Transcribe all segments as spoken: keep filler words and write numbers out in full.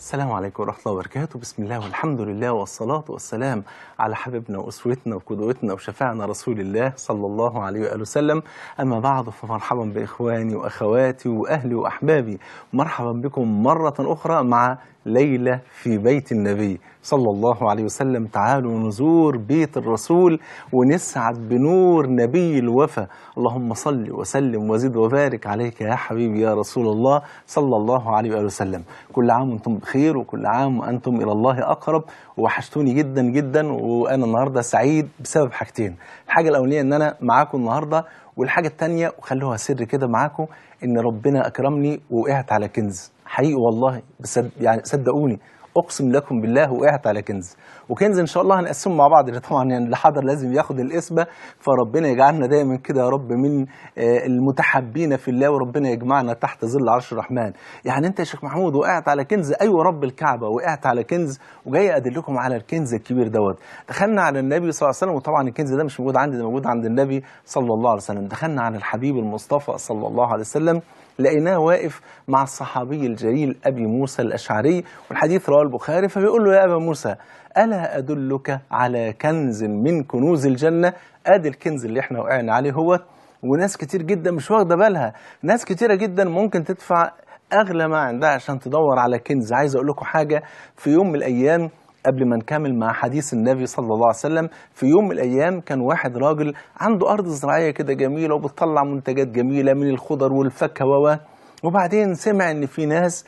السلام عليكم ورحمة الله وبركاته. بسم الله والحمد لله والصلاة والسلام على حبيبنا وأسوتنا وقدوتنا وشفاعنا رسول الله صلى الله عليه وآله وسلم. أما بعد، فمرحبا بإخواني وأخواتي وأهلي وأحبابي، مرحبا بكم مرة أخرى مع ليلة في بيت النبي صلى الله عليه وسلم. تعالوا نزور بيت الرسول ونسعد بنور نبي الوفا. اللهم صل وسلم وزد وبارك عليك يا حبيبي يا رسول الله صلى الله عليه وآله وسلم. كل عام وانتم بخير، وكل عام وأنتم إلى الله أقرب. وحشتوني جدا جدا، وأنا النهاردة سعيد بسبب حاجتين. الحاجة الأولانية إن أنا معاكم النهاردة، والحاجة التانية وخلوها سر كده معاكم، إن ربنا أكرمني ووقعت على كنز حقيقي والله. بصد يعني صدقوني، اقسم لكم بالله وقعت على كنز. وكنز ان شاء الله هنقسمه مع بعض، طبعا يعني اللي حضر لازم ياخد الاسبه. فربنا يجعلنا دايما كده يا رب من المتحبين في الله، وربنا يجمعنا تحت ظل عرش الرحمن. يعني انت يا شيخ محمود وقعت على كنز؟ ايوه رب الكعبه وقعت على كنز، وجاي ادلكم على الكنز الكبير دوت. دخلنا على النبي صلى الله عليه وسلم، وطبعا الكنز ده مش موجود عندي، ده موجود عند النبي صلى الله عليه وسلم. دخلنا على الحبيب المصطفى صلى الله عليه وسلم، لقيناه واقف مع الصحابي الجليل أبي موسى الأشعري، والحديث رواه البخاري. فبيقول له: يا أبا موسى، ألا أدلك على كنز من كنوز الجنة؟ آدي الكنز اللي احنا وقعنا عليه هو. وناس كتير جدا مش واخدة بالها، ناس كتيرة جدا ممكن تدفع أغلى ما عندها عشان تدور على كنز. عايز أقول لكم حاجة، في يوم من الأيام قبل ما نكمل مع حديث النبي صلى الله عليه وسلم، في يوم من الأيام كان واحد راجل عنده أرض زراعية كده جميلة، وبتطلع منتجات جميلة من الخضر والفاكهة و وبعدين سمع إن في ناس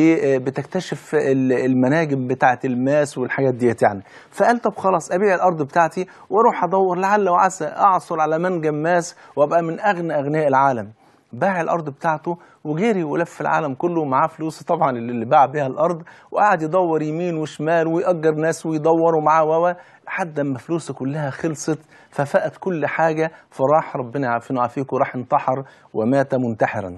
بتكتشف المناجم بتاعة الماس والحاجات ديت يعني. فقال: طب خلاص أبيع الأرض بتاعتي وأروح أدور لعل وعسى أعثر على منجم ماس وأبقى من أغنى أغنياء العالم. باع الأرض بتاعته وجري ولف العالم كله، ومعاه فلوس طبعا اللي باع بيها الأرض، وقعد يدور يمين وشمال ويأجر ناس ويدوروا معاه و لحد ما فلوسه كلها خلصت، ففقد كل حاجة. فراح ربنا يعافينا ويعافيكم، راح انتحر ومات منتحرا.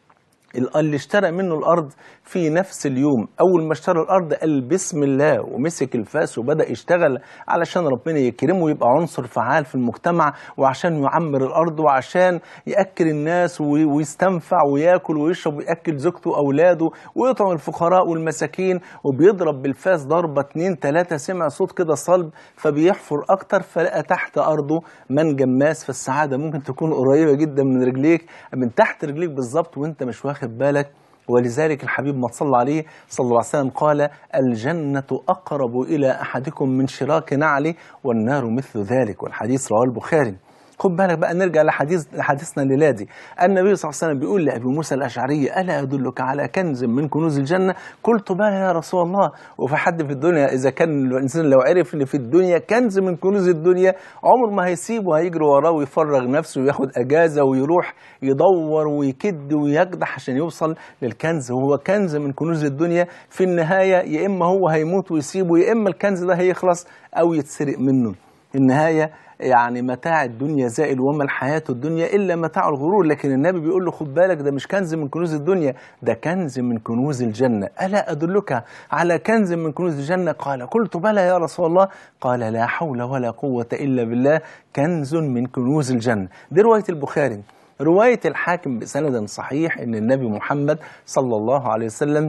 اللي اشترى منه الأرض في نفس اليوم، أول ما اشترى الأرض قال بسم الله ومسك الفاس وبدأ يشتغل علشان ربنا يكرمه ويبقى عنصر فعال في المجتمع، وعشان يعمر الأرض، وعشان يأكل الناس ويستنفع ويأكل ويشرب ويأكل زوجته وأولاده ويطعم الفقراء والمساكين. وبيضرب بالفاس ضربة اتنين تلاتة، سمع صوت كده صلب، فبيحفر أكتر، فلقى تحت أرضه منجم ماس. فالسعادة ممكن تكون قريبة جدا من رجليك، من تحت رجليك بالظبط، وانت مش واخد بالك. ولذلك الحبيب ما صلى عليه صلى الله عليه وسلم قال: الجنة أقرب إلى أحدكم من شراك نعله، والنار مثل ذلك. والحديث رواه البخاري. خد بالك بقى، نرجع لحديث لحديثنا الليلة دي. النبي صلى الله عليه وسلم بيقول لأبي موسى الأشعري: ألا أدلك على كنز من كنوز الجنة؟ قلت: بلى يا رسول الله. وفي حد في الدنيا إذا كان الإنسان لو عرف إن في الدنيا كنز من كنوز الدنيا، عمر ما هيسيبه، هيجري وراه ويفرغ نفسه وياخد أجازة ويروح يدور ويكد ويجدح عشان يوصل للكنز. وهو كنز من كنوز الدنيا. في النهاية يا إما هو هيموت ويسيبه، يا إما الكنز ده هيخلص أو يتسرق منه. النهاية يعني متاع الدنيا زائل، وما الحياة الدنيا إلا متاع الغرور. لكن النبي بيقول له: خد بالك، ده مش كنز من كنوز الدنيا، ده كنز من كنوز الجنة. ألا أدلك على كنز من كنوز الجنة؟ قال: قلت: بلى يا رسول الله. قال: لا حول ولا قوة إلا بالله، كنز من كنوز الجنة. دي رواية البخاري. رواية الحاكم بسند صحيح إن النبي محمد صلى الله عليه وسلم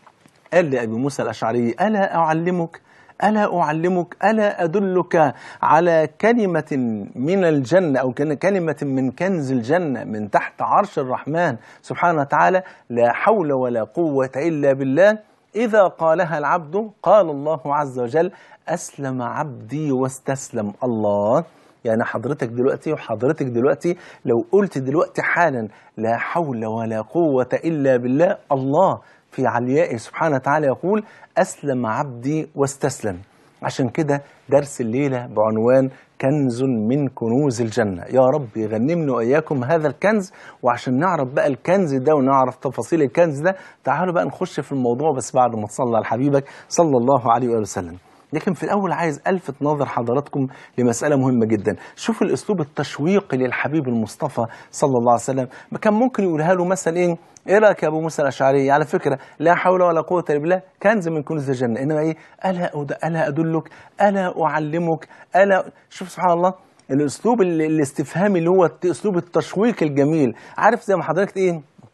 قال لأبي موسى الأشعري: ألا أعلمك ألا أعلمك ألا أدلك على كلمة من الجنة، أو كلمة من كنز الجنة من تحت عرش الرحمن سبحانه وتعالى، لا حول ولا قوة إلا بالله، إذا قالها العبد قال الله عز وجل: أسلم عبدي واستسلم. الله. يعني حضرتك دلوقتي وحضرتك دلوقتي لو قلت دلوقتي حالا لا حول ولا قوة إلا بالله، الله في عليائه سبحانه وتعالى يقول: أسلم عبدي واستسلم. عشان كده درس الليلة بعنوان كنز من كنوز الجنة. يا رب يغنمني وإياكم هذا الكنز. وعشان نعرف بقى الكنز ده ونعرف تفاصيل الكنز ده، تعالوا بقى نخش في الموضوع، بس بعد ما تصلى على حبيبك صلى الله عليه وآله وسلم. لكن في الأول عايز ألفت نظر حضراتكم لمسألة مهمة جدا. شوفوا الأسلوب التشويقي للحبيب المصطفى صلى الله عليه وسلم. ما كان ممكن يقولها له مثلا إيه إيه رأيك يا أبو موسى الأشعري؟ على فكرة لا حول ولا قوة إلا بالله، كنز من كنوز الجنة. إنما إيه؟ ألا أد... ألا أدلك ألا أعلمك ألا. شوف سبحان الله الأسلوب الاستفهامي اللي هو أسلوب التشويق الجميل. عارف زي ما حضرتك إيه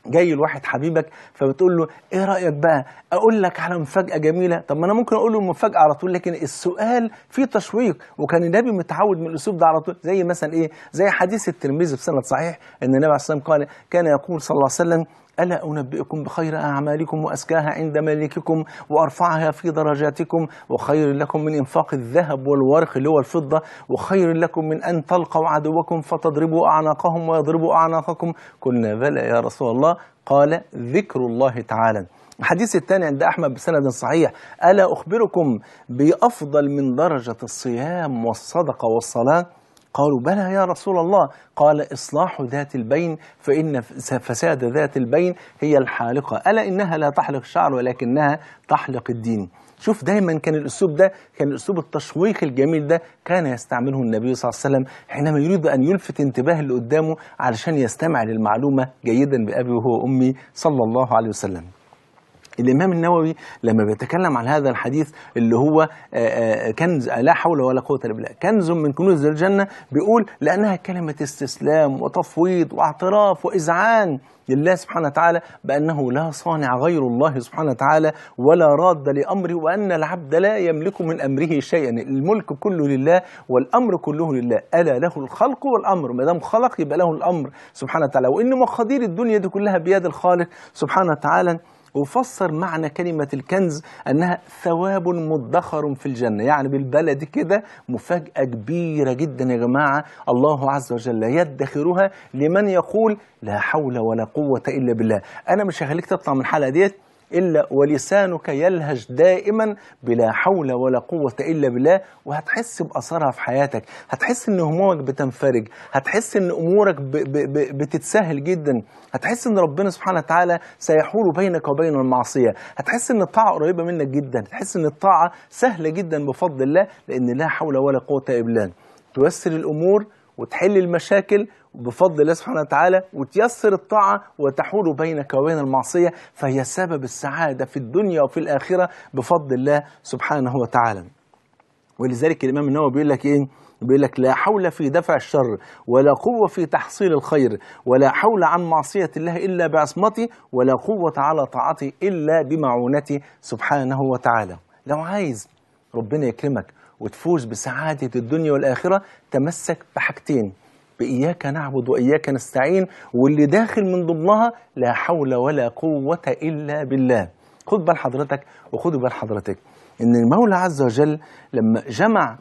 جاي الواحد حبيبك فبتقول له ايه رأيك بقى اقول لك على مفاجأة جميلة؟ طب ما انا ممكن اقول له المفاجأة على طول، لكن السؤال فيه تشويق، وكان النبي متعود من الاسلوب ده على طول. زي مثلا ايه؟ زي حديث الترمذي بسند صحيح ان النبي عليه الصلاة والسلام قال كان يقول صلى الله عليه وسلم ألا أنبئكم بخير أعمالكم وأزكاها عند ملككم وأرفعها في درجاتكم وخير لكم من إنفاق الذهب والورق اللي هو الفضة وخير لكم من أن تلقوا عدوكم فتضربوا أعناقهم ويضربوا أعناقكم؟ قلنا بلى يا رسول الله. قال ذكر الله تعالى. الحديث الثاني عند أحمد بسند صحيح ألا أخبركم بأفضل من درجة الصيام والصدقة والصلاة؟ قالوا بلى يا رسول الله. قال إصلاح ذات البين فإن فساد ذات البين هي الحالقة ألا إنها لا تحلق الشعر ولكنها تحلق الدين. شوف دايما كان الأسلوب ده، كان الأسلوب التشويق الجميل ده كان يستعمله النبي صلى الله عليه وسلم حينما يريد أن يلفت انتباه اللي قدامه علشان يستمع للمعلومة جيدا بأبي وهو أمي صلى الله عليه وسلم. الإمام النووي لما بيتكلم عن هذا الحديث اللي هو كنز لا حول ولا قوة إلا بالله، كنز من كنوز الجنة، بيقول لأنها كلمة استسلام وتفويض واعتراف وإذعان لله سبحانه وتعالى بأنه لا صانع غير الله سبحانه وتعالى ولا راد لأمره، وأن العبد لا يملك من أمره شيئا، الملك كله لله والأمر كله لله، ألا له الخلق والأمر، ما دام خلق يبقى له الأمر سبحانه وتعالى، وإن مقادير الدنيا دي كلها بيد الخالق سبحانه وتعالى. وفسر معنى كلمة الكنز أنها ثواب مدخر في الجنة، يعني بالبلد كده مفاجأة كبيرة جدا يا جماعة الله عز وجل يدخرها لمن يقول لا حول ولا قوة إلا بالله. أنا مش هخليك تطلع من الحلقة ديت إلا ولسانك يلهج دائما بلا حول ولا قوة إلا بالله، وهتحس بأثرها في حياتك، هتحس إن همومك بتنفرج، هتحس إن أمورك ب ب ب بتتسهل جدا، هتحس إن ربنا سبحانه وتعالى سيحول بينك وبين المعصية، هتحس إن الطاعة قريبة منك جدا، هتحس إن الطاعة سهلة جدا بفضل الله، لأن لا حول ولا قوة إلا بالله تيسر الأمور وتحل المشاكل بفضل الله سبحانه وتعالى، وتيسر الطاعة وتحول بينك وبين المعصية، فهي سبب السعادة في الدنيا وفي الآخرة بفضل الله سبحانه وتعالى. ولذلك الإمام النووي بيقول لك إيه؟ بيقول لك لا حول في دفع الشر ولا قوة في تحصيل الخير ولا حول عن معصية الله إلا بعصمته ولا قوة على طاعته إلا بمعونته سبحانه وتعالى. لو عايز ربنا يكرمك وتفوز بسعادة الدنيا والآخرة تمسك بحاجتين، بإياك نعبد وإياك نستعين، واللي داخل من ضمنها لا حول ولا قوة إلا بالله. خد بال حضرتك وخد بال حضرتك إن المولى عز وجل لما جمع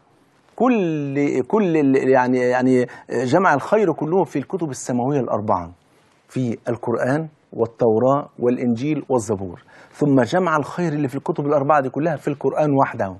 كل كل يعني يعني جمع الخير كله في الكتب السماوية الأربعة، في القرآن والتوراة والإنجيل والزبور، ثم جمع الخير اللي في الكتب الأربعة دي كلها في القرآن وحده،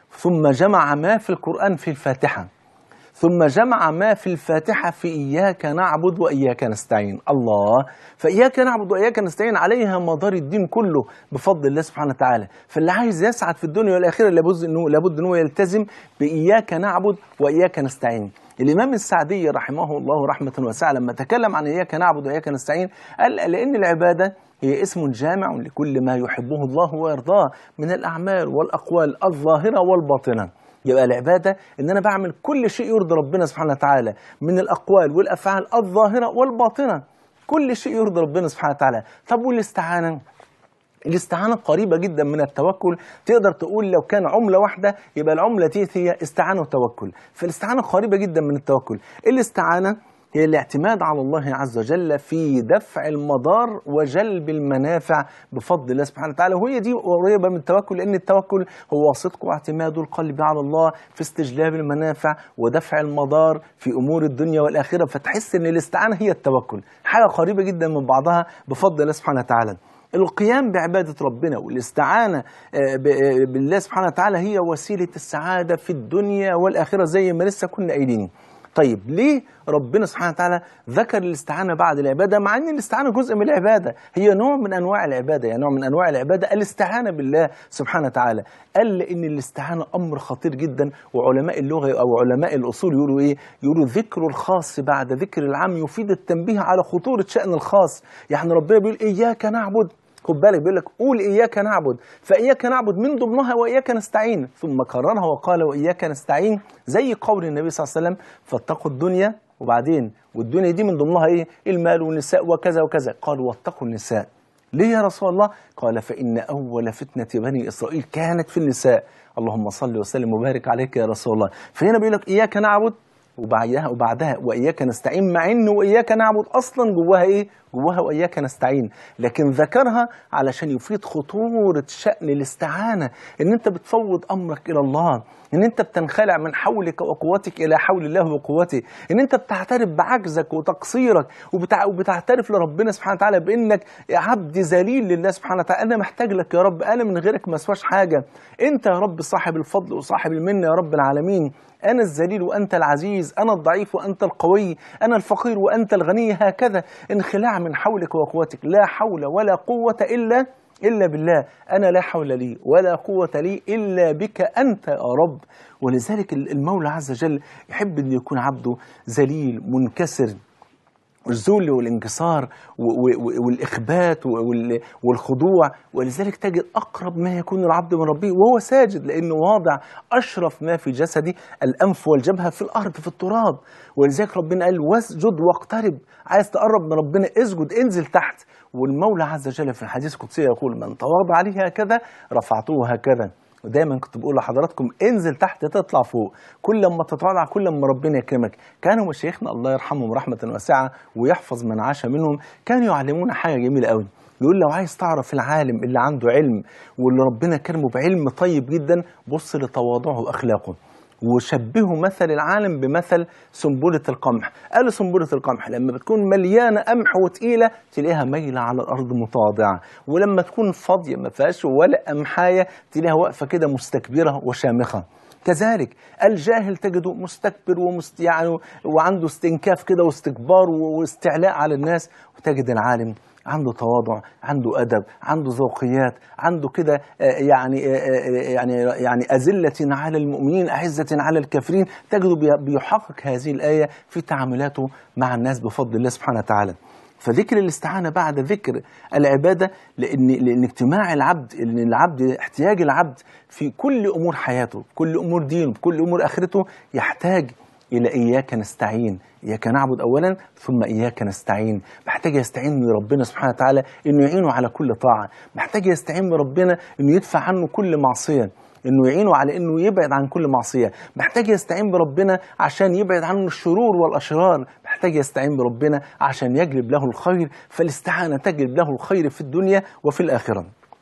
ثم جمع ما في القرآن في الفاتحة، ثم جمع ما في الفاتحة في إياك نعبد وإياك نستعين. الله، فإياك نعبد وإياك نستعين عليها مدار الدين كله بفضل الله سبحانه وتعالى. فاللي عايز يسعد في الدنيا والآخرة لابد أنه لابد أنه يلتزم بإياك نعبد وإياك نستعين. الإمام السعدي رحمه الله رحمة واسعة لما تكلم عن إياك نعبد وإياك نستعين قال لأن العبادة هي اسم جامع لكل ما يحبه الله ويرضاه من الأعمال والأقوال الظاهرة والباطنة. يبقى العبادة إن أنا بعمل كل شيء يرضي ربنا سبحانه وتعالى من الأقوال والأفعال الظاهرة والباطنة، كل شيء يرضي ربنا سبحانه وتعالى. طب والاستعانة؟ الاستعانة قريبة جدا من التوكل، تقدر تقول لو كان عملة واحدة يبقى العملة دي هي استعانة وتوكل، فالاستعانة قريبة جدا من التوكل. الاستعانة هي الاعتماد على الله عز وجل في دفع المضار وجلب المنافع بفضل الله سبحانه وتعالى، وهي دي قريبة من التوكل، لأن التوكل هو صدق واعتماد القلب على الله في استجلاب المنافع ودفع المضار في أمور الدنيا والآخرة. فتحس أن الاستعانة هي التوكل، حاجة قريبة جدا من بعضها بفضل الله سبحانه وتعالى. القيام بعبادة ربنا والاستعانة بالله سبحانه وتعالى هي وسيلة السعادة في الدنيا والآخرة زي ما لسه كنا قايلين. طيب ليه ربنا سبحانه وتعالى ذكر الاستعانة بعد العبادة مع أن الاستعانة جزء من العبادة، هي نوع من أنواع العبادة، يعني نوع من أنواع العبادة الاستعانة بالله سبحانه وتعالى. قال إن الاستعانة أمر خطير جدا، وعلماء اللغة أو علماء الأصول يقولوا إيه؟ يقولوا ذكر الخاص بعد ذكر العام يفيد التنبيه على خطورة شأن الخاص. يعني ربنا بيقول إياك نعبد، خد بالك بيقول لك قول إياك نعبد، فإياك نعبد من ضمنها وإياك نستعين، ثم كررها وقال وإياك نستعين، زي قول النبي صلى الله عليه وسلم فاتقوا الدنيا وبعدين والدنيا دي من ضمنها ايه؟ المال والنساء وكذا وكذا. قال واتقوا النساء. ليه يا رسول الله؟ قال فإن أول فتنة بني إسرائيل كانت في النساء. اللهم صل وسلم وبارك عليك يا رسول الله. فهنا بيقول لك إياك نعبد وبعدها وبعدها وإياك نستعين، مع إنه وإياك نعبد أصلا جواها إيه؟ جواها وإياك نستعين، لكن ذكرها علشان يفيد خطورة شأن الاستعانة، إن أنت بتفوض أمرك إلى الله، إن أنت بتنخلع من حولك وقوتك إلى حول الله وقوته، إن أنت بتعترف بعجزك وتقصيرك وبتع... وبتعترف لربنا سبحانه وتعالى بإنك عبد ذليل لله سبحانه وتعالى. أنا محتاج لك يا رب، أنا من غيرك ما اسواش حاجة، أنت يا رب صاحب الفضل وصاحب المنة يا رب العالمين. أنا الذليل وأنت العزيز، أنا الضعيف وأنت القوي، أنا الفقير وأنت الغني، هكذا انخلاع من حولك وقوتك. لا حول ولا قوة إلا إلا بالله. أنا لا حول لي ولا قوة لي إلا بك أنت يا رب. ولذلك المولى عز وجل يحب أن يكون عبده ذليل منكسر، الذل والانكسار والإخبات والخضوع. ولذلك تجد أقرب ما يكون العبد من ربه وهو ساجد، لأنه واضع أشرف ما في جسدي الأنف والجبهة في الأرض في التراب. ولذلك ربنا قال واسجد واقترب. عايز تقرب من ربنا اسجد، انزل تحت. والمولى عز وجل في الحديث القدسي يقول من تواضع لي هكذا رفعته هكذا. ودايما كنت بقول لحضراتكم انزل تحت تطلع فوق، كل ما تتواضع كل ما ربنا يكرمك. كانوا مشايخنا الله يرحمهم رحمة واسعة ويحفظ من عاش منهم كانوا يعلمونا حاجة جميلة قوي. يقول لو عايز تعرف العالم اللي عنده علم واللي ربنا كرمه بعلم طيب جدا، بص لتواضعه وأخلاقه. وشبهوا مثل العالم بمثل سنبلة القمح. قالوا سنبلة القمح لما بتكون مليانة قمح وتقيلة تلاقيها ميلة على الأرض متواضعة، ولما تكون فاضية ما فيهاش ولا قمحاية تلاقيها واقفة كده مستكبرة وشامخة. كذلك الجاهل تجده مستكبر ومست يعني وعنده استنكاف كده واستكبار واستعلاء على الناس، وتجد العالم عنده تواضع، عنده أدب، عنده ذوقيات، عنده كده يعني يعني يعني أذلة على المؤمنين أعزة على الكافرين. تجده بيحقق هذه الآية في تعاملاته مع الناس بفضل الله سبحانه وتعالى. فذكر الاستعانة بعد ذكر العبادة، لأن لأن اجتماع العبد، لأن العبد احتياج العبد في كل أمور حياته، كل أمور دينه، كل أمور آخرته، يحتاج إلى إياك نستعين. إياك نعبد أولا ثم إياك نستعين. محتاج يستعين من ربنا سبحانه وتعالى إنه يعينه على كل طاعة، محتاج يستعين من ربنا إنه يدفع عنه كل معصية، إنه يعينه على إنه يبعد عن كل معصية، محتاج يستعين بربنا عشان يبعد عنه الشرور والأشرار، محتاج يستعين بربنا عشان يجلب له الخير. فالاستعانة تجلب له الخير في الدنيا وفي الآخرة.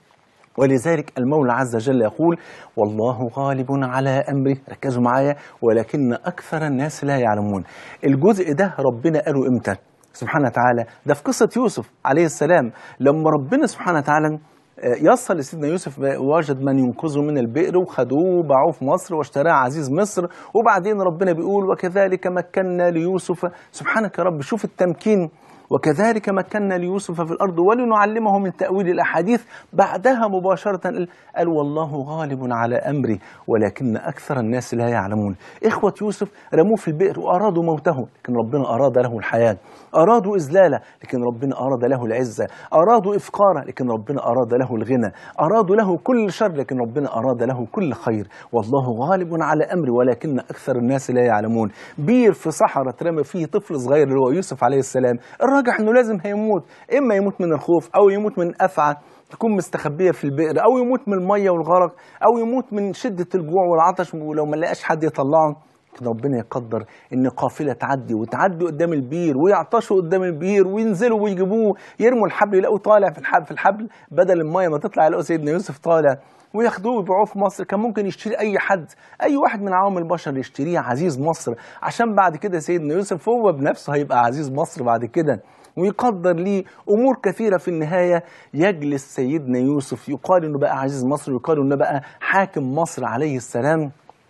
ولذلك المولى عز وجل يقول والله غالب على أمره، ركزوا معايا، ولكن أكثر الناس لا يعلمون. الجزء ده ربنا قاله إمتى سبحانه وتعالى؟ ده في قصة يوسف عليه السلام، لما ربنا سبحانه وتعالى يصل لسيدنا يوسف وجد من ينقذه من البئر وخدوه وباعوه في مصر واشتراه عزيز مصر. وبعدين ربنا بيقول وكذلك مكنا ليوسف. سبحانك يا رب، شوف التمكين. وكذلك مكنا ليوسف في الأرض ولنعلمه من تأويل الأحاديث. بعدها مباشرة قال والله غالب على أمري ولكن أكثر الناس لا يعلمون. إخوة يوسف رموه في البئر وأرادوا موته، لكن ربنا أراد له الحياة. أرادوا إذلاله لكن ربنا أراد له العزة. أرادوا إفقاره لكن ربنا أراد له الغنى. أرادوا له كل شر لكن ربنا أراد له كل خير. والله غالب على أمري ولكن أكثر الناس لا يعلمون. بير في صحراء ترمى فيه طفل صغير اللي هو يوسف عليه السلام، الراجح انه لازم هيموت، اما يموت من الخوف او يموت من افعى تكون مستخبيه في البئر، او يموت من الميه والغرق، او يموت من شده الجوع والعطش ولو ما لقاش حد يطلعه. لكن ربنا يقدر ان قافله تعدي وتعدي قدام البير ويعطشوا قدام البير وينزلوا ويجيبوه، يرموا الحبل يلاقوا طالع في الحبل في الحبل بدل الميه ما تطلع يلاقوا سيدنا يوسف طالع، وياخدوه ويبيعوه في مصر. كان ممكن يشتري اي حد، اي واحد من عوام البشر يشتريه عزيز مصر، عشان بعد كده سيدنا يوسف هو بنفسه هيبقى عزيز مصر بعد كده. ويقدر ليه أمور كثيرة. في النهاية يجلس سيدنا يوسف، يقال إنه بقى عزيز مصر، ويقال إنه بقى حاكم مصر عليه السلام.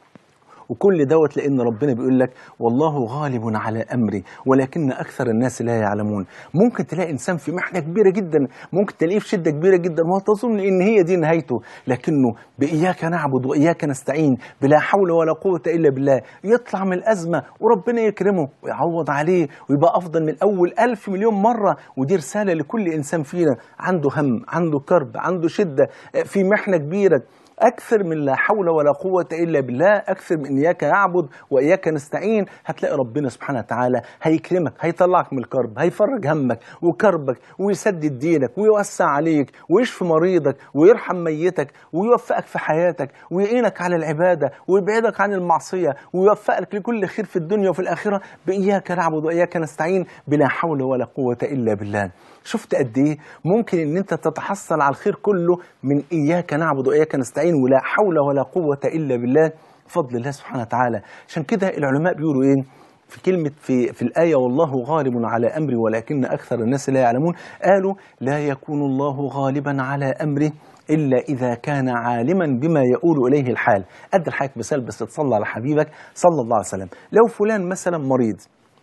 وكل دوت لأن ربنا بيقول لك والله غالب على أمري ولكن أكثر الناس لا يعلمون. ممكن تلاقي إنسان في محنة كبيرة جدا، ممكن تلاقيه في شدة كبيرة جدا وتظن إن هي دي نهايته، لكنه بإياك نعبد وإياك نستعين بلا حول ولا قوة إلا بالله يطلع من الأزمة وربنا يكرمه ويعوض عليه ويبقى أفضل من أول ألف مليون مرة. ودي رسالة لكل إنسان فينا عنده هم، عنده كرب، عنده شدة، في محنة كبيرة. أكثر من لا حول ولا قوة إلا بالله، أكثر من إياك نعبد وإياك نستعين. هتلاقي ربنا سبحانه وتعالى هيكرمك، هيطلعك من الكرب، هيفرج همك وكربك ويسدد دينك ويوسع عليك ويشفي مريضك ويرحم ميتك ويوفقك في حياتك ويعينك على العبادة ويبعدك عن المعصية ويوفقك لكل خير في الدنيا وفي الآخرة بإياك نعبد وإياك نستعين بلا حول ولا قوة إلا بالله. شفت قد إيه ممكن إن أنت تتحصل على الخير كله من إياك نعبد وإياك نستعين ولا حول ولا قوة إلا بالله بفضل الله سبحانه وتعالى. عشان كده العلماء بيقولوا إيه في كلمة في, في الآية والله غالب على أمري ولكن أكثر الناس لا يعلمون؟ قالوا لا يكون الله غالبا على أمره إلا إذا كان عالما بما يقول إليه الحال. أدي الحياة مثال بس تصلى على حبيبك صلى الله عليه وسلم. لو فلان مثلا مريض،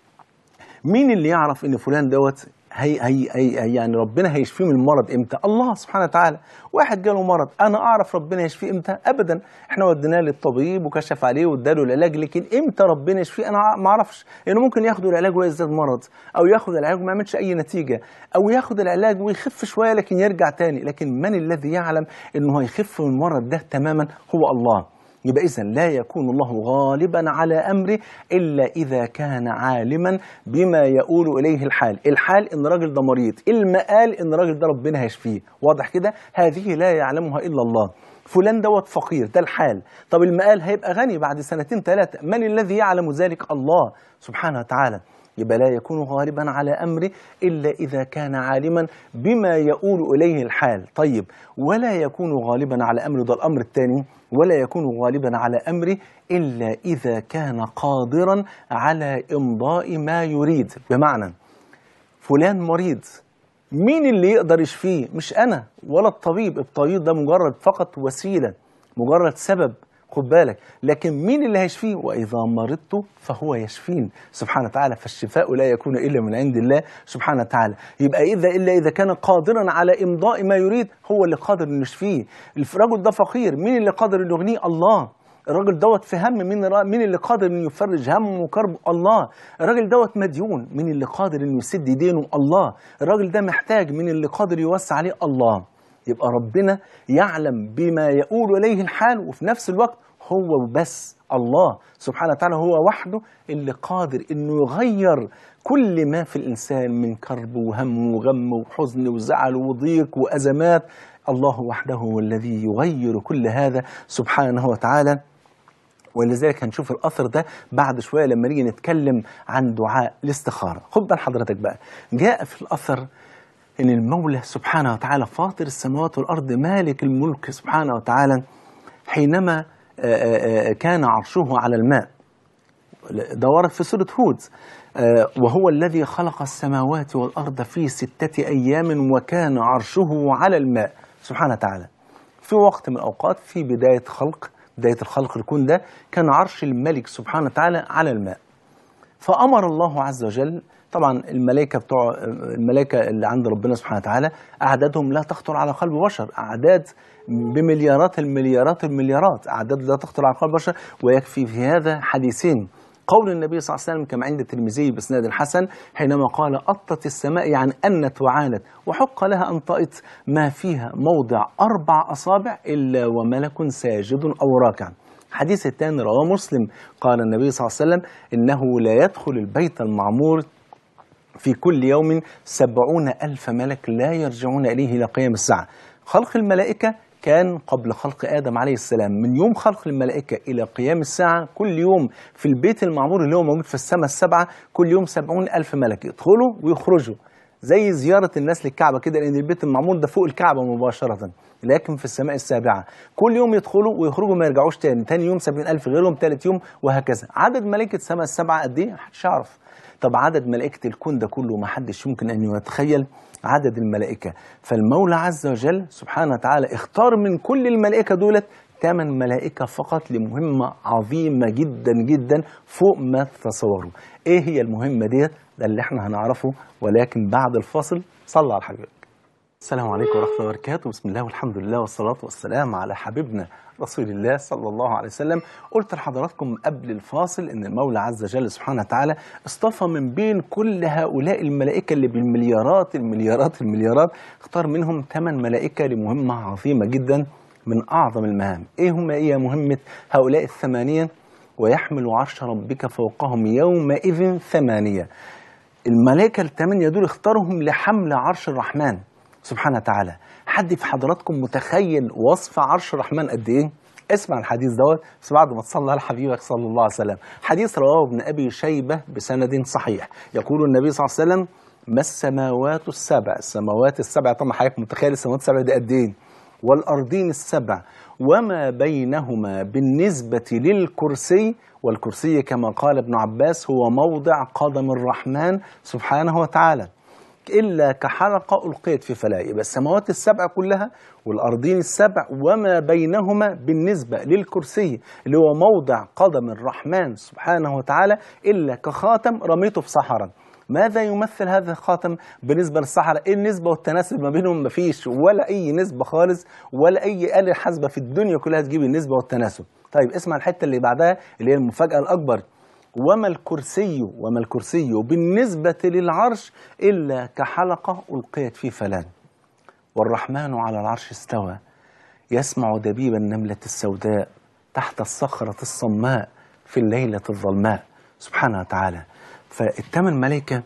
مين اللي يعرف إن فلان دوت هي هي هي يعني ربنا هيشفيه من المرض امتى؟ الله سبحانه وتعالى. واحد جاله مرض، انا اعرف ربنا يشفيه امتى؟ ابدا. احنا وديناه للطبيب وكشف عليه واداله العلاج، لكن امتى ربنا يشفيه انا ما اعرفش. لانه يعني ممكن ياخد العلاج ويزداد مرض، او ياخد العلاج وما يعملش اي نتيجه، او ياخد العلاج ويخف شويه لكن يرجع تاني. لكن من الذي يعلم انه هيخف من المرض ده تماما؟ هو الله. يبقى إذن لا يكون الله غالبا على أمره إلا إذا كان عالما بما يقول إليه الحال. الحال إن راجل ده مريض، المقال إن راجل ده ربنا هيشفيه. واضح كده؟ هذه لا يعلمها إلا الله. فلان دوت فقير، ده الحال. طب المقال هيبقى غني بعد سنتين ثلاثة، من الذي يعلم ذلك؟ الله سبحانه وتعالى. يبقى لا يكون غالبا على أمره إلا إذا كان عالما بما يقول إليه الحال. طيب ولا يكون غالبا على أمره، ده الأمر الثاني، ولا يكون غالبا على أمره إلا إذا كان قادرا على إمضاء ما يريد. بمعنى فلان مريض، مين اللي يقدر يشفيه؟ مش أنا ولا الطبيب. الطبيب ده مجرد فقط وسيلة، مجرد سبب، خد بالك. لكن مين اللي هيشفيه؟ وإذا مرضت فهو يشفين سبحانه وتعالى. فالشفاء لا يكون إلا من عند الله سبحانه وتعالى. يبقى إذا إلا إذا كان قادرا على إمضاء ما يريد، هو اللي قادر إنه يشفيه. الرجل ده فقير، مين اللي قادر إنه يغنيه؟ الله. الراجل دوت في هم، مين مين اللي قادر إنه يفرج همه وكربه؟ الله. الراجل دوت مديون، مين اللي قادر إنه يسد دينه؟ الله. الراجل ده محتاج، مين اللي قادر يوسع عليه؟ الله. يبقى ربنا يعلم بما يقول إليه الحال، وفي نفس الوقت هو بس الله سبحانه وتعالى هو وحده اللي قادر إنه يغير كل ما في الإنسان من كرب وهم وغم وحزن وزعل وضيق وأزمات. الله وحده هو الذي يغير كل هذا سبحانه وتعالى. ولذلك هنشوف الأثر ده بعد شوية لما نيجي نتكلم عن دعاء الاستخارة. خد بال حضرتك بقى، جاء في الأثر إن المولى سبحانه وتعالى فاطر السماوات والأرض مالك الملك سبحانه وتعالى حينما كان عرشه على الماء، ده ورد في سورة هود، وهو الذي خلق السماوات والأرض في ستة أيام وكان عرشه على الماء سبحانه وتعالى. في وقت من الأوقات في بداية خلق بداية الخلق الكون ده كان عرش الملك سبحانه وتعالى على الماء. فأمر الله عز وجل، طبعا الملائكة بتوع الملائكة اللي عند ربنا سبحانه وتعالى أعدادهم لا تخطر على قلب بشر، أعداد بمليارات المليارات المليارات، أعداد لا تخطر على قلب بشر. ويكفي في هذا حديثين. قول النبي صلى الله عليه وسلم كما عند الترمذي بإسناد الحسن حينما قال أطت السماء، يعني أنت وعانت، وحق لها أن طئت ما فيها موضع أربع أصابع إلا وملك ساجد أو راكع. حديث الثاني رواه مسلم، قال النبي صلى الله عليه وسلم إنه لا يدخل البيت المعمور في كل يوم سبعون ألف ملك لا يرجعون إليه إلى قيام الساعة. خلق الملائكة كان قبل خلق آدم عليه السلام. من يوم خلق الملائكة إلى قيام الساعة كل يوم في البيت المعمور اللي هو موجود في السماء السبعة كل يوم سبعون ألف ملك يدخلوا ويخرجوا، زي زيارة الناس للكعبة كده، لأن البيت المعمور ده فوق الكعبة مباشرة، لكن في السماء السابعة كل يوم يدخلوا ويخرجوا ما يرجعوش تاني. تاني يوم سبعين ألف غيرهم، تالت يوم، وهكذا. عدد ملائكة السماء السبعة قد إيه؟ محدش يعرف. طب عدد ملائكة الكون ده كله ما حدش يمكن أن يتخيل عدد الملائكة. فالمولى عز وجل سبحانه وتعالى اختار من كل الملائكة دولت ثمان ملائكة فقط لمهمة عظيمة جدا جدا فوق ما تتصوروا. ايه هي المهمة دي؟ ده اللي احنا هنعرفه، ولكن بعد الفاصل. صلى على حبيبك. السلام عليكم ورحمة الله وبركاته. بسم الله والحمد لله والصلاة والسلام على حبيبنا رسول الله صلى الله عليه وسلم. قلت لحضراتكم قبل الفاصل ان المولى عز وجل سبحانه وتعالى اصطفى من بين كل هؤلاء الملائكة اللي بالمليارات المليارات المليارات، اختار منهم ثمان ملائكة لمهمة عظيمة جدا من أعظم المهام. إيه هم إيه مهمة هؤلاء الثمانية؟ ويحمل عرش ربك فوقهم يومئذ ثمانية. الملائكة الثمانية دول اختارهم لحمل عرش الرحمن سبحانه وتعالى. حد في حضراتكم متخيل وصف عرش الرحمن قد إيه؟ اسمع الحديث دوت بس بعد ما تصلى على حبيبك صلى الله عليه وسلم. حديث رواه ابن أبي شيبة بسند صحيح. يقول النبي صلى الله عليه وسلم: ما السماوات السبع، السماوات السبع طبعا حضرتك متخيل السماوات السبع دي قد إيه؟ والأرضين السبع وما بينهما بالنسبة للكرسي، والكرسي كما قال ابن عباس هو موضع قدم الرحمن سبحانه وتعالى، إلا كحلقة ألقيت في فلاة. يبقى السماوات السبع كلها والأرضين السبع وما بينهما بالنسبة للكرسي اللي هو موضع قدم الرحمن سبحانه وتعالى إلا كخاتم رميته في صحراء. ماذا يمثل هذا الخاتم بالنسبة للصحراء؟ إيه النسبة والتناسب ما بينهم؟ مفيش ولا أي نسبة خالص، ولا أي آلة حاسبة في الدنيا كلها تجيب النسبة والتناسب. طيب اسمع الحتة اللي بعدها اللي هي المفاجأة الأكبر: وما الكرسي وما الكرسي بالنسبة للعرش إلا كحلقة ألقيت في فلاة. والرحمن على العرش استوى يسمع دبيب النملة السوداء تحت الصخرة الصماء في الليلة الظلماء سبحانه وتعالى. فالثمان ملائكة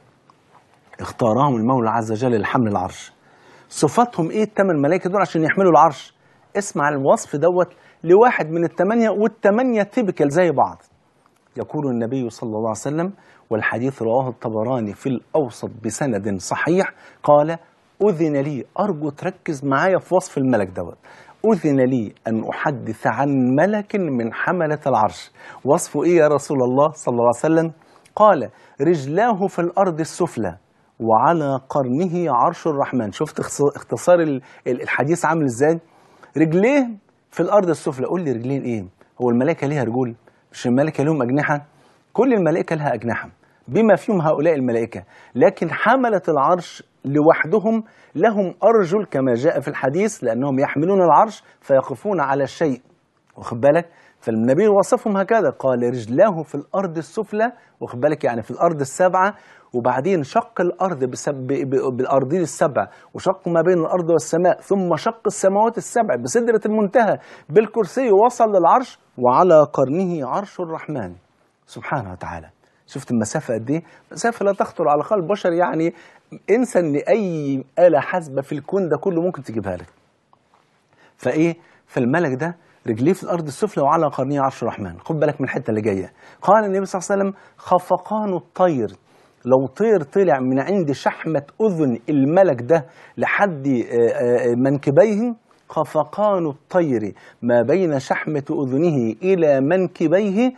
اختارهم المولى عز وجل لحمل العرش. صفاتهم ايه الثمان ملائكة دول عشان يحملوا العرش؟ اسمع الوصف دوت لواحد من الثمانية، والثمانية تيبيكال زي بعض. يقول النبي صلى الله عليه وسلم، والحديث رواه الطبراني في الأوسط بسند صحيح، قال: أذن لي، أرجو تركز معايا في وصف الملك دوت، أذن لي أن أحدث عن ملك من حملة العرش. وصفه إيه يا رسول الله صلى الله عليه وسلم؟ قال: رجلاه في الأرض السفلى وعلى قرنه عرش الرحمن. شفت اختصار الحديث عامل إزاي؟ رجليه في الأرض السفلى. قول لي رجلين إيه؟ هو الملائكة ليها رجول؟ مش الملائكة لهم أجنحة؟ كل الملائكة لها أجنحة بما فيهم هؤلاء الملائكة، لكن حملة العرش لوحدهم لهم أرجل كما جاء في الحديث، لأنهم يحملون العرش فيقفون على الشيء، واخد بالك؟ فالنبي وصفهم هكذا، قال: رجلاه في الأرض السفلى، واخد بالك؟ يعني في الأرض السبعة، وبعدين شق الأرض بالأرضين السبع، وشق ما بين الأرض والسماء، ثم شق السماوات السبع بسدرة المنتهى بالكرسي، وصل للعرش، وعلى قرنه عرش الرحمن سبحانه وتعالى. شفت المسافة قد ايه؟ مسافة لا تخطر على قلب بشر، يعني انسى ان اي آلة حاسبة في الكون ده كله ممكن تجيبها لك. فايه؟ فالملك ده رجليه في الارض السفلى وعلى قرنه عرش الرحمن. خد بالك من الحتة اللي جاية. قال النبي صلى الله عليه وسلم: خفقان الطير، لو طير طلع من عند شحمة أذن الملك ده لحد منكبيه، خفقان الطير ما بين شحمة أذنه إلى منكبيه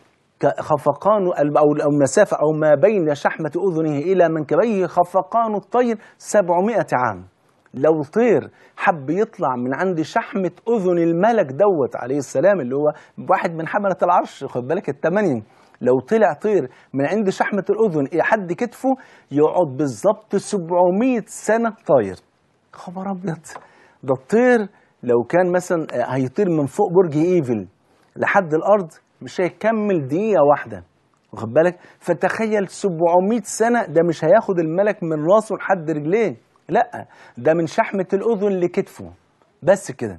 خفقان، أو المسافة أو ما بين شحمة أذنه إلى منكبيه خفقان الطير سبعمائة عام. لو طير حب يطلع من عند شحمة أذن الملك دوت عليه السلام، اللي هو واحد من حملة العرش، خد بالك الثمانية، لو طلع طير من عند شحمة الأذن إلى حد كتفه يقعد بالظبط سبعمائة سنة طاير. خبر أبيض! ده الطير لو كان مثلا هيطير من فوق برج إيفل لحد الأرض مش هيكمل دقيقة واحدة، واخد بالك؟ فتخيل سبعمائة سنة، ده مش هياخد الملك من راسه لحد رجليه، لا ده من شحمة الأذن لكتفه بس كده.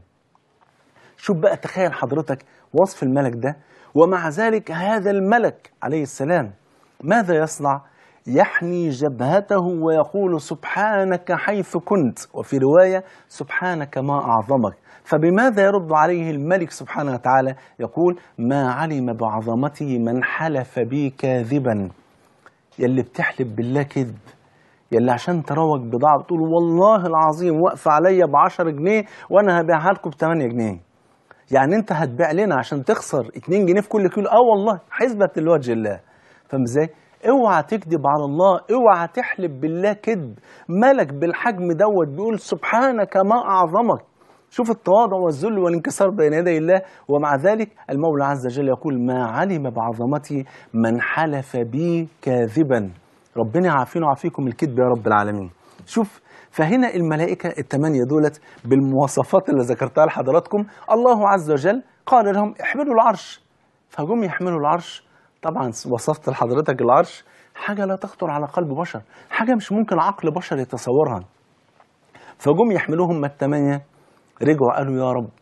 شوف بقى، تخيل حضرتك وصف الملك ده. ومع ذلك هذا الملك عليه السلام ماذا يصنع؟ يحني جبهته ويقول: سبحانك حيث كنت، وفي رواية: سبحانك ما أعظمك. فبماذا يرد عليه الملك سبحانه وتعالى؟ يقول: ما علم بعظمته من حلف بي كاذبا. يلي بتحلف بالله كذب، يلي عشان تروج بضاعة بتقول والله العظيم واقفة عليا بعشرة جنيه وأنا هبيعها لكم بثمانية جنيه، يعني أنت هتبيع لنا عشان تخسر اتنين جنيه في كل كيلو؟ آه والله حسبة لوجه الله. فاهم ازاي؟ اوعى تكذب على الله، اوعى تحلف بالله كذب. ملك بالحجم دوت بيقول: سبحانك ما أعظمك. شوف التواضع والذل والانكسار بين يدي الله. ومع ذلك المولى عز وجل يقول: ما علم بعظمته من حلف بي كاذبا. ربنا يعافينا ويعافيكم الكذب يا رب العالمين. شوف، فهنا الملائكة الثمانية دولت بالمواصفات اللي ذكرتها لحضراتكم، الله عز وجل قال لهم: احملوا العرش. فجم يحملوا العرش. طبعا وصفت لحضرتك العرش حاجة لا تخطر على قلب بشر، حاجة مش ممكن عقل بشر يتصورها. فجم يحملوهم الثمانية، رجعوا قالوا: يا رب